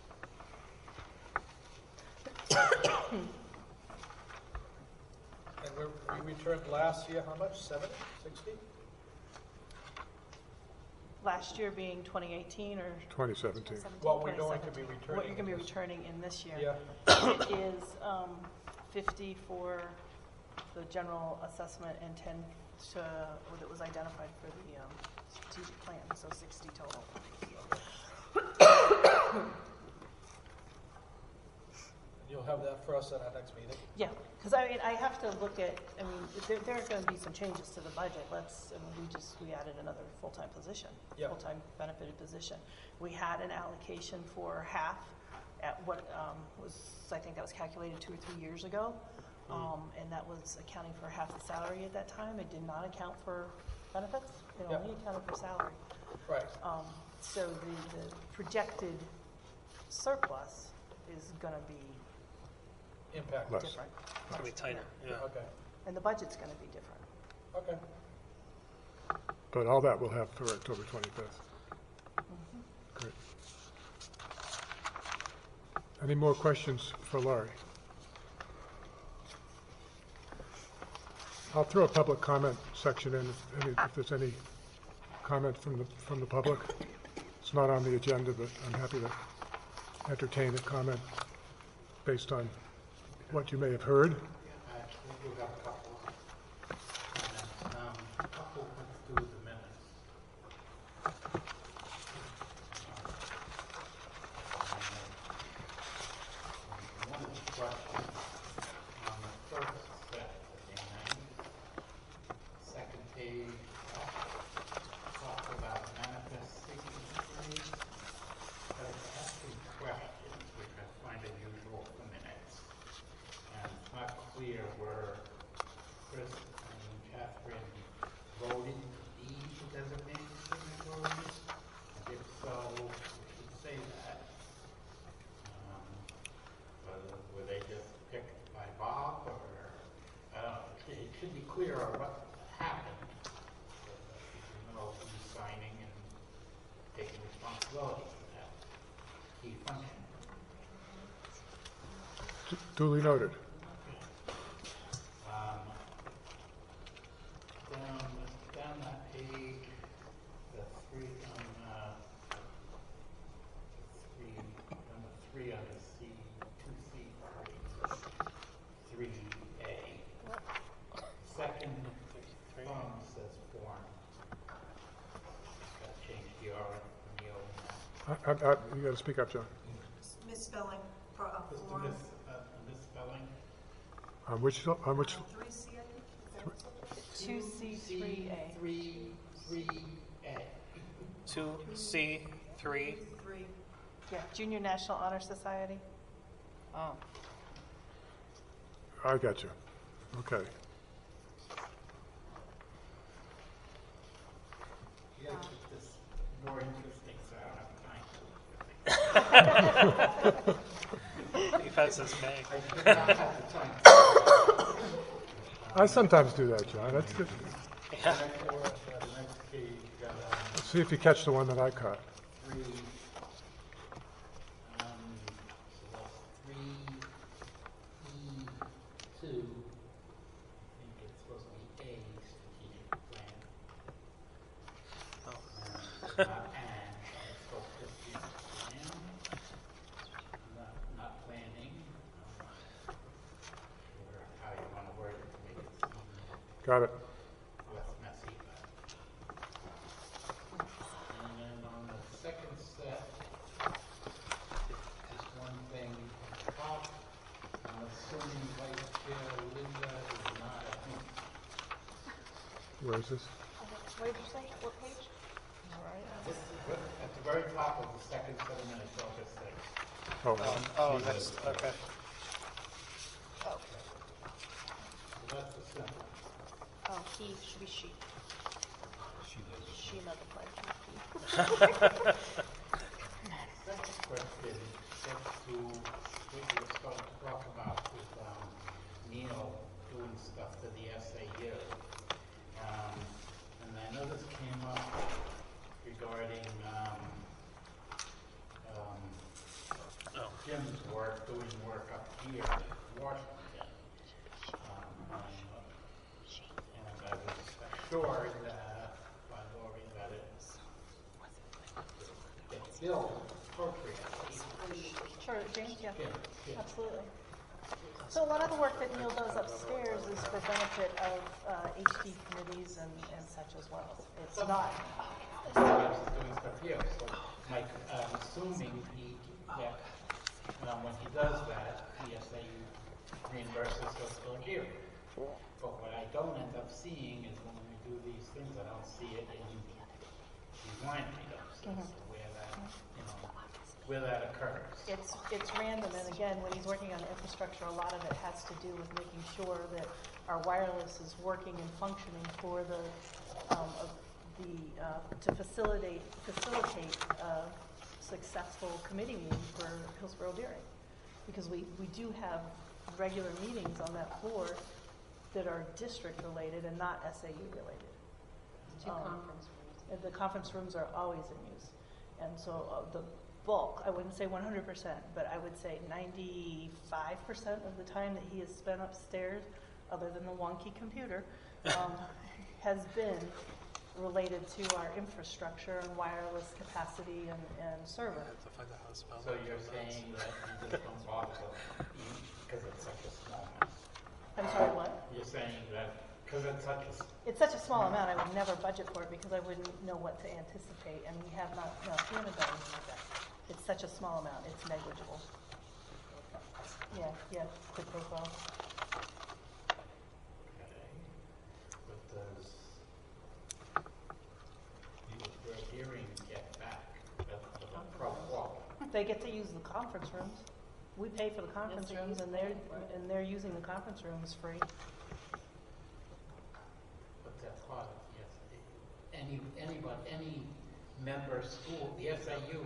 And we returned last year, how much, 70, 60? Last year being 2018 or 2017. What we're going to be returning. what you're going to be returning in this year. Yeah, It is 50 for the general assessment and 10 to, that was identified for the strategic plan, so 60 total. you'll have that for us at our next meeting? Yeah, because I mean, I have to look at, I mean, there are going to be some changes to the budget. We added another full-time position, Yeah. full-time benefited position. We had an allocation for half at what was, I think that was calculated 2 or 3 years ago. And that was accounting for half the salary at that time. It did not account for benefits. It Yeah. only accounted for salary. Right, So the projected surplus is going to be impact. Less. different. It's gonna be tighter. Yeah. Okay, And the budget's going to be different. okay. But all that we'll have for October 25th. Great. Any more questions for Laurie? I'll throw a public comment section in if there's any comment from the public. It's not on the agenda, but I'm happy to entertain a comment based on what you may have heard. Actually, we got a couple of comments. A couple went through the minutes. One of the questions on the first set of the second page talks about manifest signatures. But it's asking questions, which I find unusual for minutes. And it's not clear where Chris and Catherine voted to be the designated signatories. And if so, we should say that. Were they just picked by Bob, or, it should be clear on what happened. You know who's signing and taking responsibility for that key function. Duly noted. Down that page, the three number 3 on the C, 2C3, 3A. Second column says form. Got to change the R from the O now. You got to speak up, John. Misspelling for a form. Misspelling. On which, 3C, I think. Is that what's up there? 2C3A. 3A. 2C3. 3. Yeah, Junior National Honor Society. Oh. I got you. Okay. You gotta keep this more interesting so I don't have time to look at things. Defense is May. I did not have the time. I sometimes do that, John. That's good. The next page, Let's see if you catch the one that I caught. three, so that's 3E2. I think it's supposed to be a strategic plan. It's not and, it's supposed to be plan, not planning. Or how you want to word it to make it seem Got it. less messy. And then on the second set, just one thing at the top. I'm assuming Vice Chair Linda is not, I think, Where is this? What did you say? What page? this is at the very top of the second 7-minute focus thing. Oh, Oh, that's, okay. So that's the simple. Oh, he, should be she. She does. She led the pledge. Second question gets to what you were starting to talk about with Neil doing stuff to the SAU. And I know this came up regarding Jim's work, doing work up here in Washington. And I was assured by Lori that it's billed appropriately. Sure, James, yeah, Yeah. absolutely. So a lot of the work that Neil does upstairs is for benefit of HD committees and such as well. It's not, Sometimes he's doing stuff here, so Mike, I'm assuming that when he does that, the SAU reimburses us for here. But what I don't end up seeing is when we do these things, I don't see it in these line items as to where that, where that occurs. it's random, and again, when he's working on infrastructure, a lot of it has to do with making sure that our wireless is working and functioning for to facilitate successful committee meeting for Hillsborough Deering. Because we do have regular meetings on that floor that are district related and not SAU related. Two conference rooms. And the conference rooms are always in use. And so the bulk, I wouldn't say 100%, but I would say 95% of the time that he has spent upstairs, other than the wonky computer, has been related to our infrastructure and wireless capacity and server. So you're saying that you just don't bother because it's such a small amount? I'm sorry, what? You're saying that because It's such a small amount, I would never budget for it because I wouldn't know what to anticipate, and we have not, no, we haven't done anything like that. It's such a small amount, it's negligible. Yeah, quick profile. But does the hearing get back? That's the problem. They get to use the conference rooms. We pay for the conference Yes, they rooms, use and them. they're using the conference rooms free. But that's part of, yes, any member school, the SAU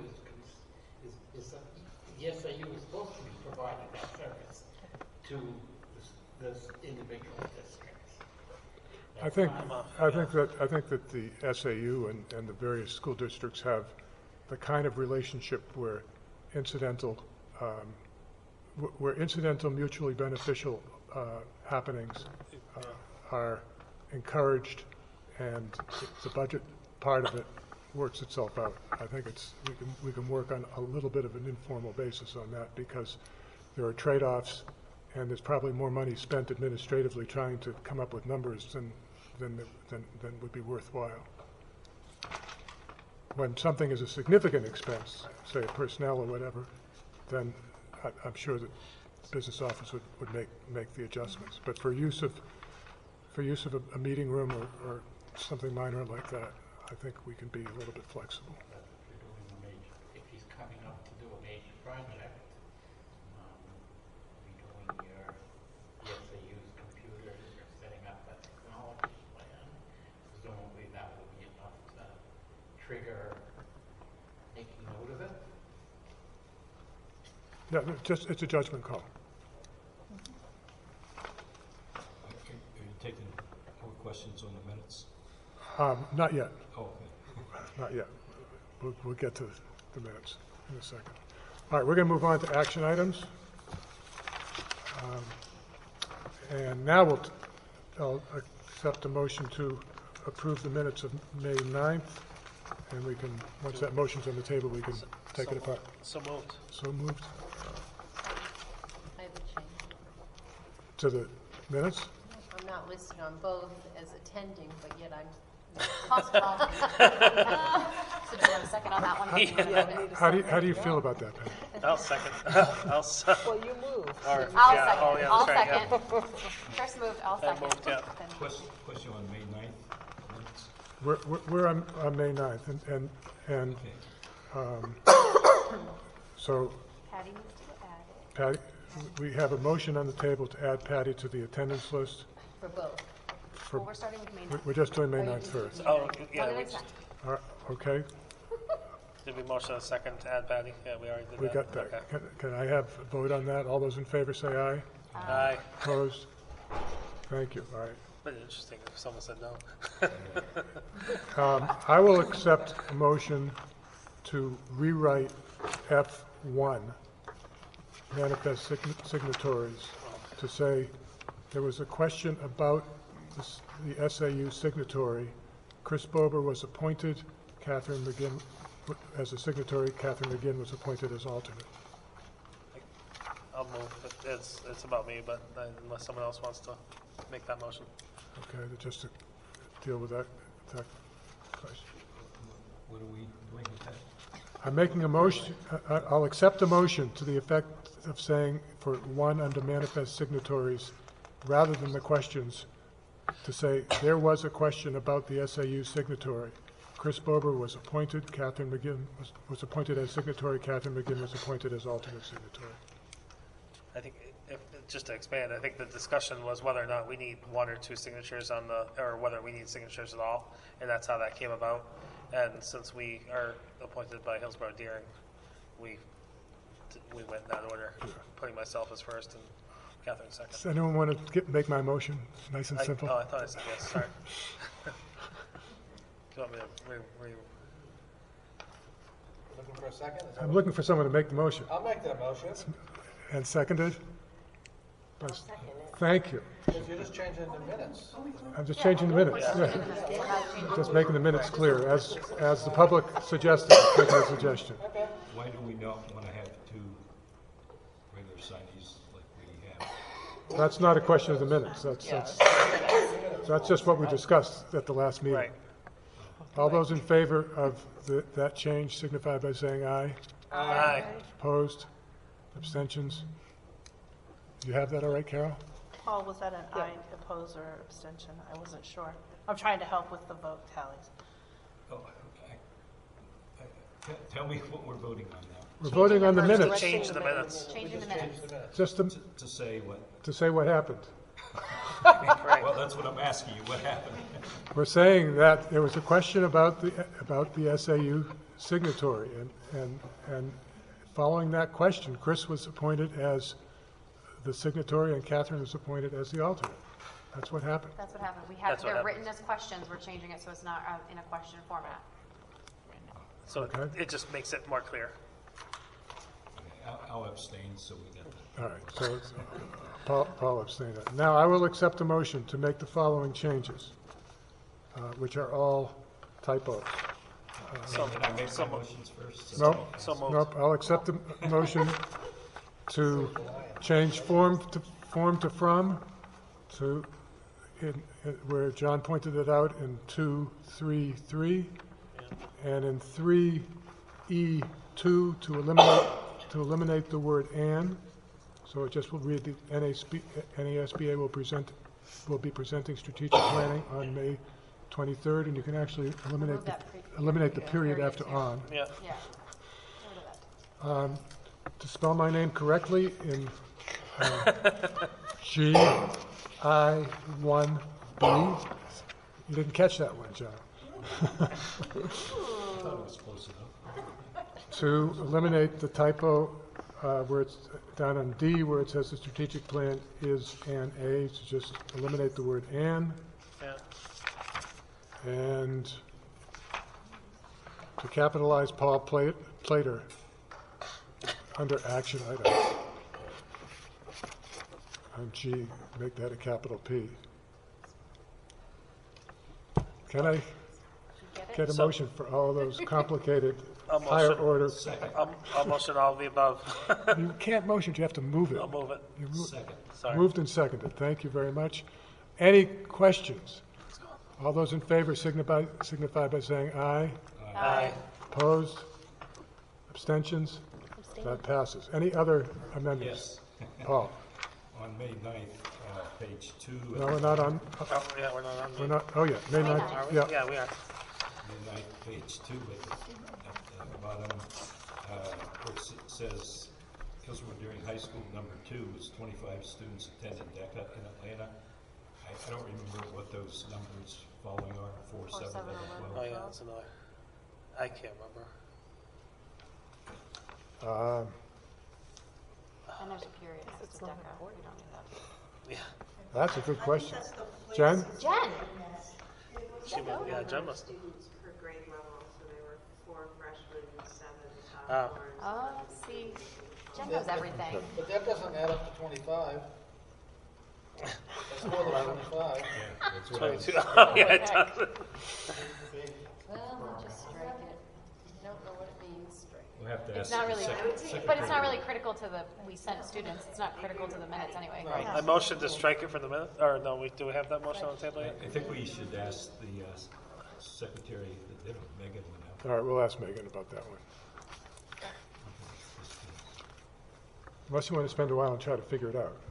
the SAU is supposed to be providing that service to this individual districts. I think that the SAU and the various school districts have the kind of relationship where incidental mutually beneficial happenings are encouraged, and the budget part of it works itself out. I think we can work on a little bit of an informal basis on that, because there are trade-offs, and there's probably more money spent administratively trying to come up with numbers than would be worthwhile. When something is a significant expense, say personnel or whatever, then I'm sure that the business office would make the adjustments. But for use of a meeting room or something minor like that, I think we can be a little bit flexible. If he's coming up to do a major project, redoing the SAU's computers or setting up a technology plan, presumably that will be enough to trigger making note of it. No, no, it's a judgment call. Are you taking more questions on the minutes? Not yet, Oh, okay. not yet. We'll get to the minutes in a second. All right, we're going to move on to action items. And now I'll accept a motion to approve the minutes of May 9th, and we can, once that motion's on the table, we can take it apart. So moved. So moved I have a change. to the minutes? I'm not listed on both as attending, but yet I'm Possible. So do you want a second on that one? How do you feel about that, Patty? I'll second. Well, you moved. Or, I'll yeah, second. oh, yeah, I'll that's right, second. yeah. Chris moved, I'll I second. moved, yeah. Question on May 9th minutes? We're on May 9th, and Okay. so, Patty moved to add it. Patty, we have a motion on the table to add Patty to the attendance list. for both. Well, we're starting with May 9th. We're just doing May 9th first. Oh, yeah, One we at a time. All right, okay, did we motion a second to add Patty? Yeah, we already did that. we got that. Okay. Can I have a vote on that? All those in favor say aye. Aye. Opposed? Thank you, all right. But interesting if someone said no. I will accept a motion to rewrite F1, manifest signatories, to say there was a question about the SAU signatory. Chris Bober was appointed, Catherine McGinn, as a signatory, Catherine McGinn was appointed as alternate. I'll move. It's about me, but unless someone else wants to make that motion. Okay, just to deal with that question. What are we doing with that? I'm making a motion, I'll accept a motion to the effect of saying for one under manifest signatories, rather than the questions, to say there was a question about the SAU signatory. Chris Bober was appointed, Catherine McGinn was appointed as signatory, Catherine McGinn was appointed as alternate signatory. I think, just to expand, I think the discussion was whether or not we need one or two signatures on or whether we need signatures at all, and that's how that came about. And since we are appointed by Hillsborough Deering, we went in that order, putting myself as first and Catherine second. Does anyone want to make my motion nice and simple? Oh, I thought I said yes, sorry. Do you want me to Looking for a second? Is that I'm what- looking for someone to make the motion. I'll make that motion. And seconded? Thank you. If you're just changing the minutes. I'm just changing the minutes. Just making the minutes clear, as the public suggested, making a suggestion. Why do we not want to have two regular signees like we have? That's not a question of the minutes. That's just what we discussed at the last meeting. Right. All those in favor of that change signify by saying aye. Aye. Opposed? Abstentions? You have that all right, Carol? Paul, was that an aye, oppose, or abstention? I wasn't sure. I'm trying to help with the vote tallies. Oh, okay. Tell me what we're voting on now. We're voting on the minutes, Change the minutes. Changing the minutes. just To say what? to say what happened. Right. Well, that's what I'm asking you. What happened? We're saying that there was a question about the SAU signatory, and following that question, Chris was appointed as the signatory and Catherine was appointed as the alternate. That's what happened. That's what happened. We have, That's what they're written happens. as questions, we're changing it so it's not in a question format. So Okay. it just makes it more clear. Okay, I'll abstain, so we got that. All right, so it's, Paul abstained. Now, I will accept a motion to make the following changes, which are all typos. So, Can I make so my mo- motions first? Nope, So moved. nope, I'll accept the motion to change form to from, where John pointed it out in 2.3.3, and in 3E2 to eliminate the word "and." So it just will read the NASBA will be presenting strategic planning on May 23rd, and you can actually eliminate the period after "on." Yeah. Yeah. Get rid of that. To spell my name correctly, in G-I-1-B. You didn't catch that one, John. I thought it was close enough. To eliminate the typo where it's down on D, where it says the strategic plan is an A, to just eliminate the word "an," Yeah. and to capitalize Paul Plater under action items. On G, make that a capital P. Can I get a motion for all those complicated I'll higher motion. order? I'll motion all of the above. You can't motion, you have to move it. I'll move it. You Second. Sorry. Moved and seconded. Thank you very much. Any questions? All those in favor signify by saying aye. Aye. Opposed? Abstentions? That passes. Any other amendments? Yes. Paul? On May 9th, page 2. No, we're not on, Oh, yeah, we're not on. we're not, oh yeah, May 9th. Are we? Yeah. Yeah, we are. May 9th, page 2, at the bottom, where it says, Hillsborough during high school number 2 is 25 students attended DECA in Atlanta. I don't remember what those numbers following are, 4, 7, 11, 12. Oh, yeah, that's another. I can't remember. And there's a period next to DECA. We don't need that. Yeah. That's a good I think question. that's the place. Jen? Jen! She was, yeah, Jen must. Students per grade level, so they were 4 freshmen, 7 Oh. sophomores. Oh, see, Jen knows everything. But that doesn't add up to 25. That's more than 25. Yeah, that's what I was, 22. Oh, yeah, it does. Well, we'll just strike it. Don't know what it means. we'll have to It's ask not the really, secretary. but it's not really critical to the, we sent students, it's not critical to the minutes anyway. Right. I motion to strike it for the minute, or no, do we have that motion on the table yet? I think we should ask the secretary that did it, Megan, went out. All right, we'll ask Megan about that one. Unless you want to spend a while and try to figure it out.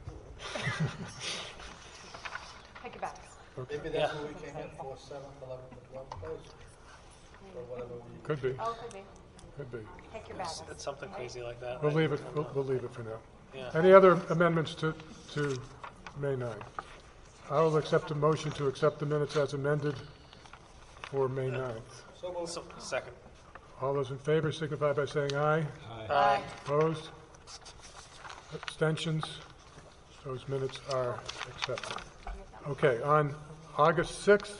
Pick it back. Maybe that's where we came in for 7th, 11th, and 12th place. Or whatever we. Could be, Oh, could be. could be. Pick your battles. It's something crazy like that. We'll leave it, we'll leave it for now. Yeah. Any other amendments to May 9th? I will accept a motion to accept the minutes as amended for May 9th. So moved. So, second. All those in favor signify by saying aye. Aye. Opposed? Abstentions? Those minutes are accepted. Okay, on August 6th,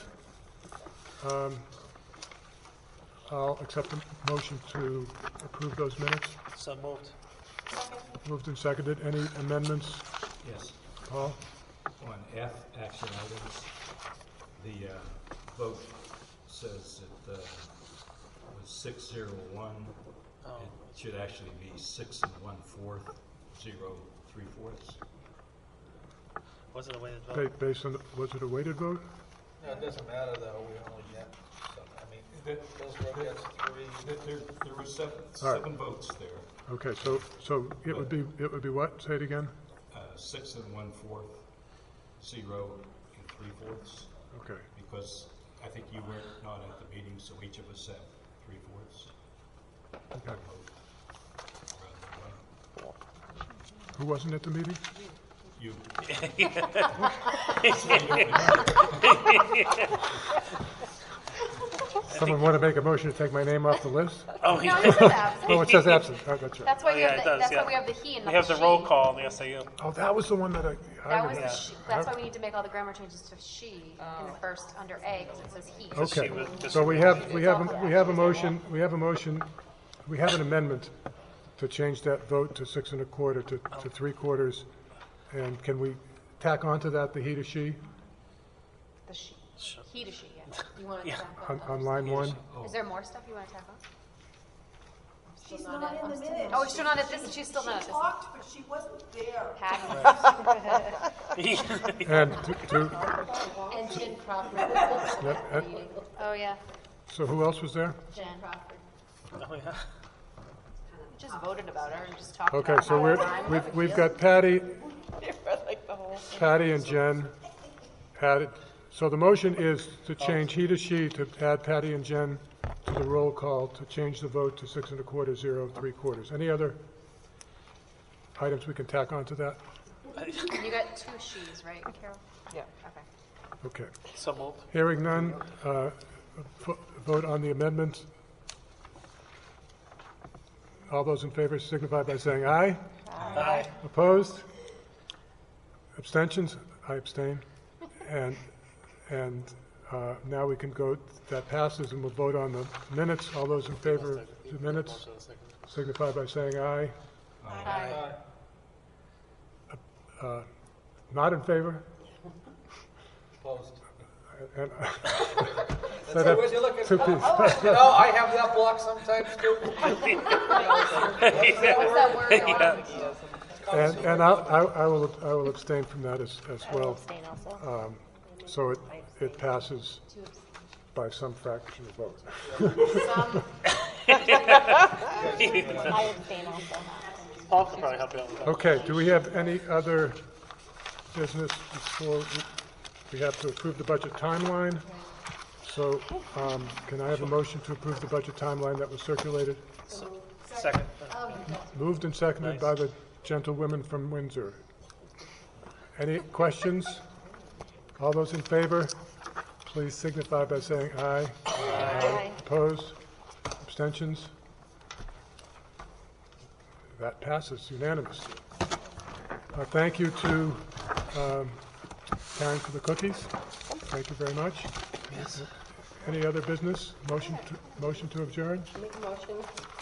I'll accept a motion to approve those minutes. So moved. Moved and seconded. Any amendments, Yes, Paul? on F, action items, the vote says it was 601. Oh. It should actually be 6 1/4, 0 3/4. Was it a weighted vote? Based on, was it a weighted vote? No, it doesn't matter though, we only get, I mean, Hillsborough gets 3. There were seven, All right. 7 votes there, Okay, so it would be what? Say it again? 6 1/4, 0 3/4. Okay. Because I think you weren't not at the meeting, so each of us said 3/4. Okay. Rather than one. Who wasn't at the meeting? You. Someone want to make a motion to take my name off the list? Oh, No, yeah. it says absent. Oh, it says absent. Oh, that's right. That's why Oh, we yeah, have it the, does, that's yeah. why we have the he and We not have the the roll she. call in the SAU. Oh, that was the one that I That was remember. the she, that's why we need to make all the grammar changes to she in the first, under A, because it says he. Okay, She was just- so we have a motion, we have an amendment to change that vote to 6 1/4 to 3/4. And can we tack onto that the he to she The she, he to she, yeah. You want to Yeah. tack on line 1? Is there more stuff you want to tack on? She's not in the minutes. Oh, she's still not at this, she's still not at She this. talked, but she wasn't there. Patty. And And Jen Crawford was at Yep, the meeting. Oh, yeah. so who else was there? Jen Crawford. Oh, yeah. Just voted about her and just talked Okay, about so her. we've got Patty, Like the whole thing. Patty and Jen added. So the motion is to change he to she, to add Patty and Jen to the roll call, to change the vote to 6 1/4, 0 3/4. Any other items we can tack onto that? You got 2 she's, right, Carol? Yeah. Okay. Okay. So moved. Hearing none, vote on the amendment. All those in favor signify by saying aye. Aye. Opposed? Abstentions? I abstain. And now we can go, that passes, and we'll vote on the minutes. All those in favor of the minutes signify by saying aye. Aye. Not in favor? Opposed. And- That's the way you're looking. Two people. You know, I have that block sometimes too. What's that word? No, I don't think he does. And I will abstain from that as well. Abstain also. So it passes by some fraction of vote. I abstain also. Paul can probably help you out with that. Okay, do we have any other business before we have to approve the budget timeline? So can I have a motion to approve the budget timeline that was circulated? Second. Moved and seconded by the gentlewomen from Windsor. Any questions? All those in favor, please signify by saying aye. Aye. Opposed? Abstentions? That passes unanimously. Thank you to Karen for the cookies. Thank you very much. Yes. Any other business? Motion to adjourn? Make a motion.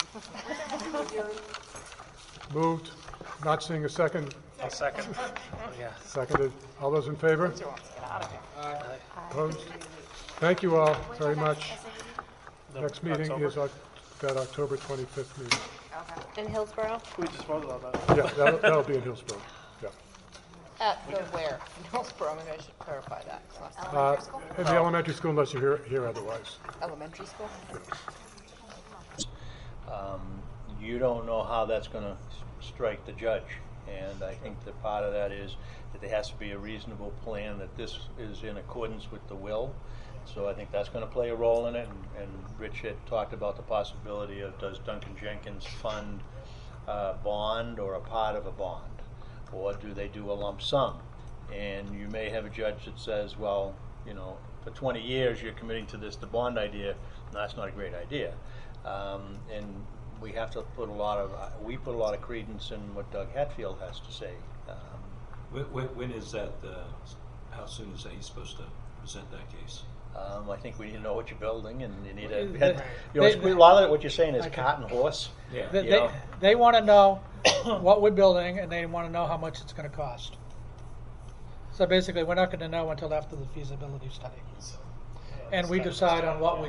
Moved. Not seeing a second. I'll second. Yeah. Seconded. All those in favor? Wants to get out of here. Opposed? Thank you all very much. No, Next meeting October. is that October 25th meeting. Okay. In Hillsborough? We just voted on that. Yeah, that'll be in Hillsborough. Yeah. At the where? In Hillsborough, maybe I should clarify that. 'Cause last time- In the elementary school, unless you hear otherwise. Elementary school? You don't know how that's going to strike the judge. And I think that part of that is that there has to be a reasonable plan that this is in accordance with the will. So I think that's going to play a role in it. And Rich had talked about the possibility of, does Duncan Jenkins fund a bond or a part of a bond? Or do they do a lump sum? And you may have a judge that says, well, you know, for 20 years you're committing to the bond idea. No, that's not a great idea. And we have to put a lot of credence in what Doug Hatfield has to say. When is that, how soon is that he's supposed to present that case? I think we need to know what you're building, and you need to, a lot of what you're saying is cart and horse. Yeah. They want to know what we're building, and they want to know how much it's going to cost. So basically, we're not going to know until after the feasibility study. And we decide on what we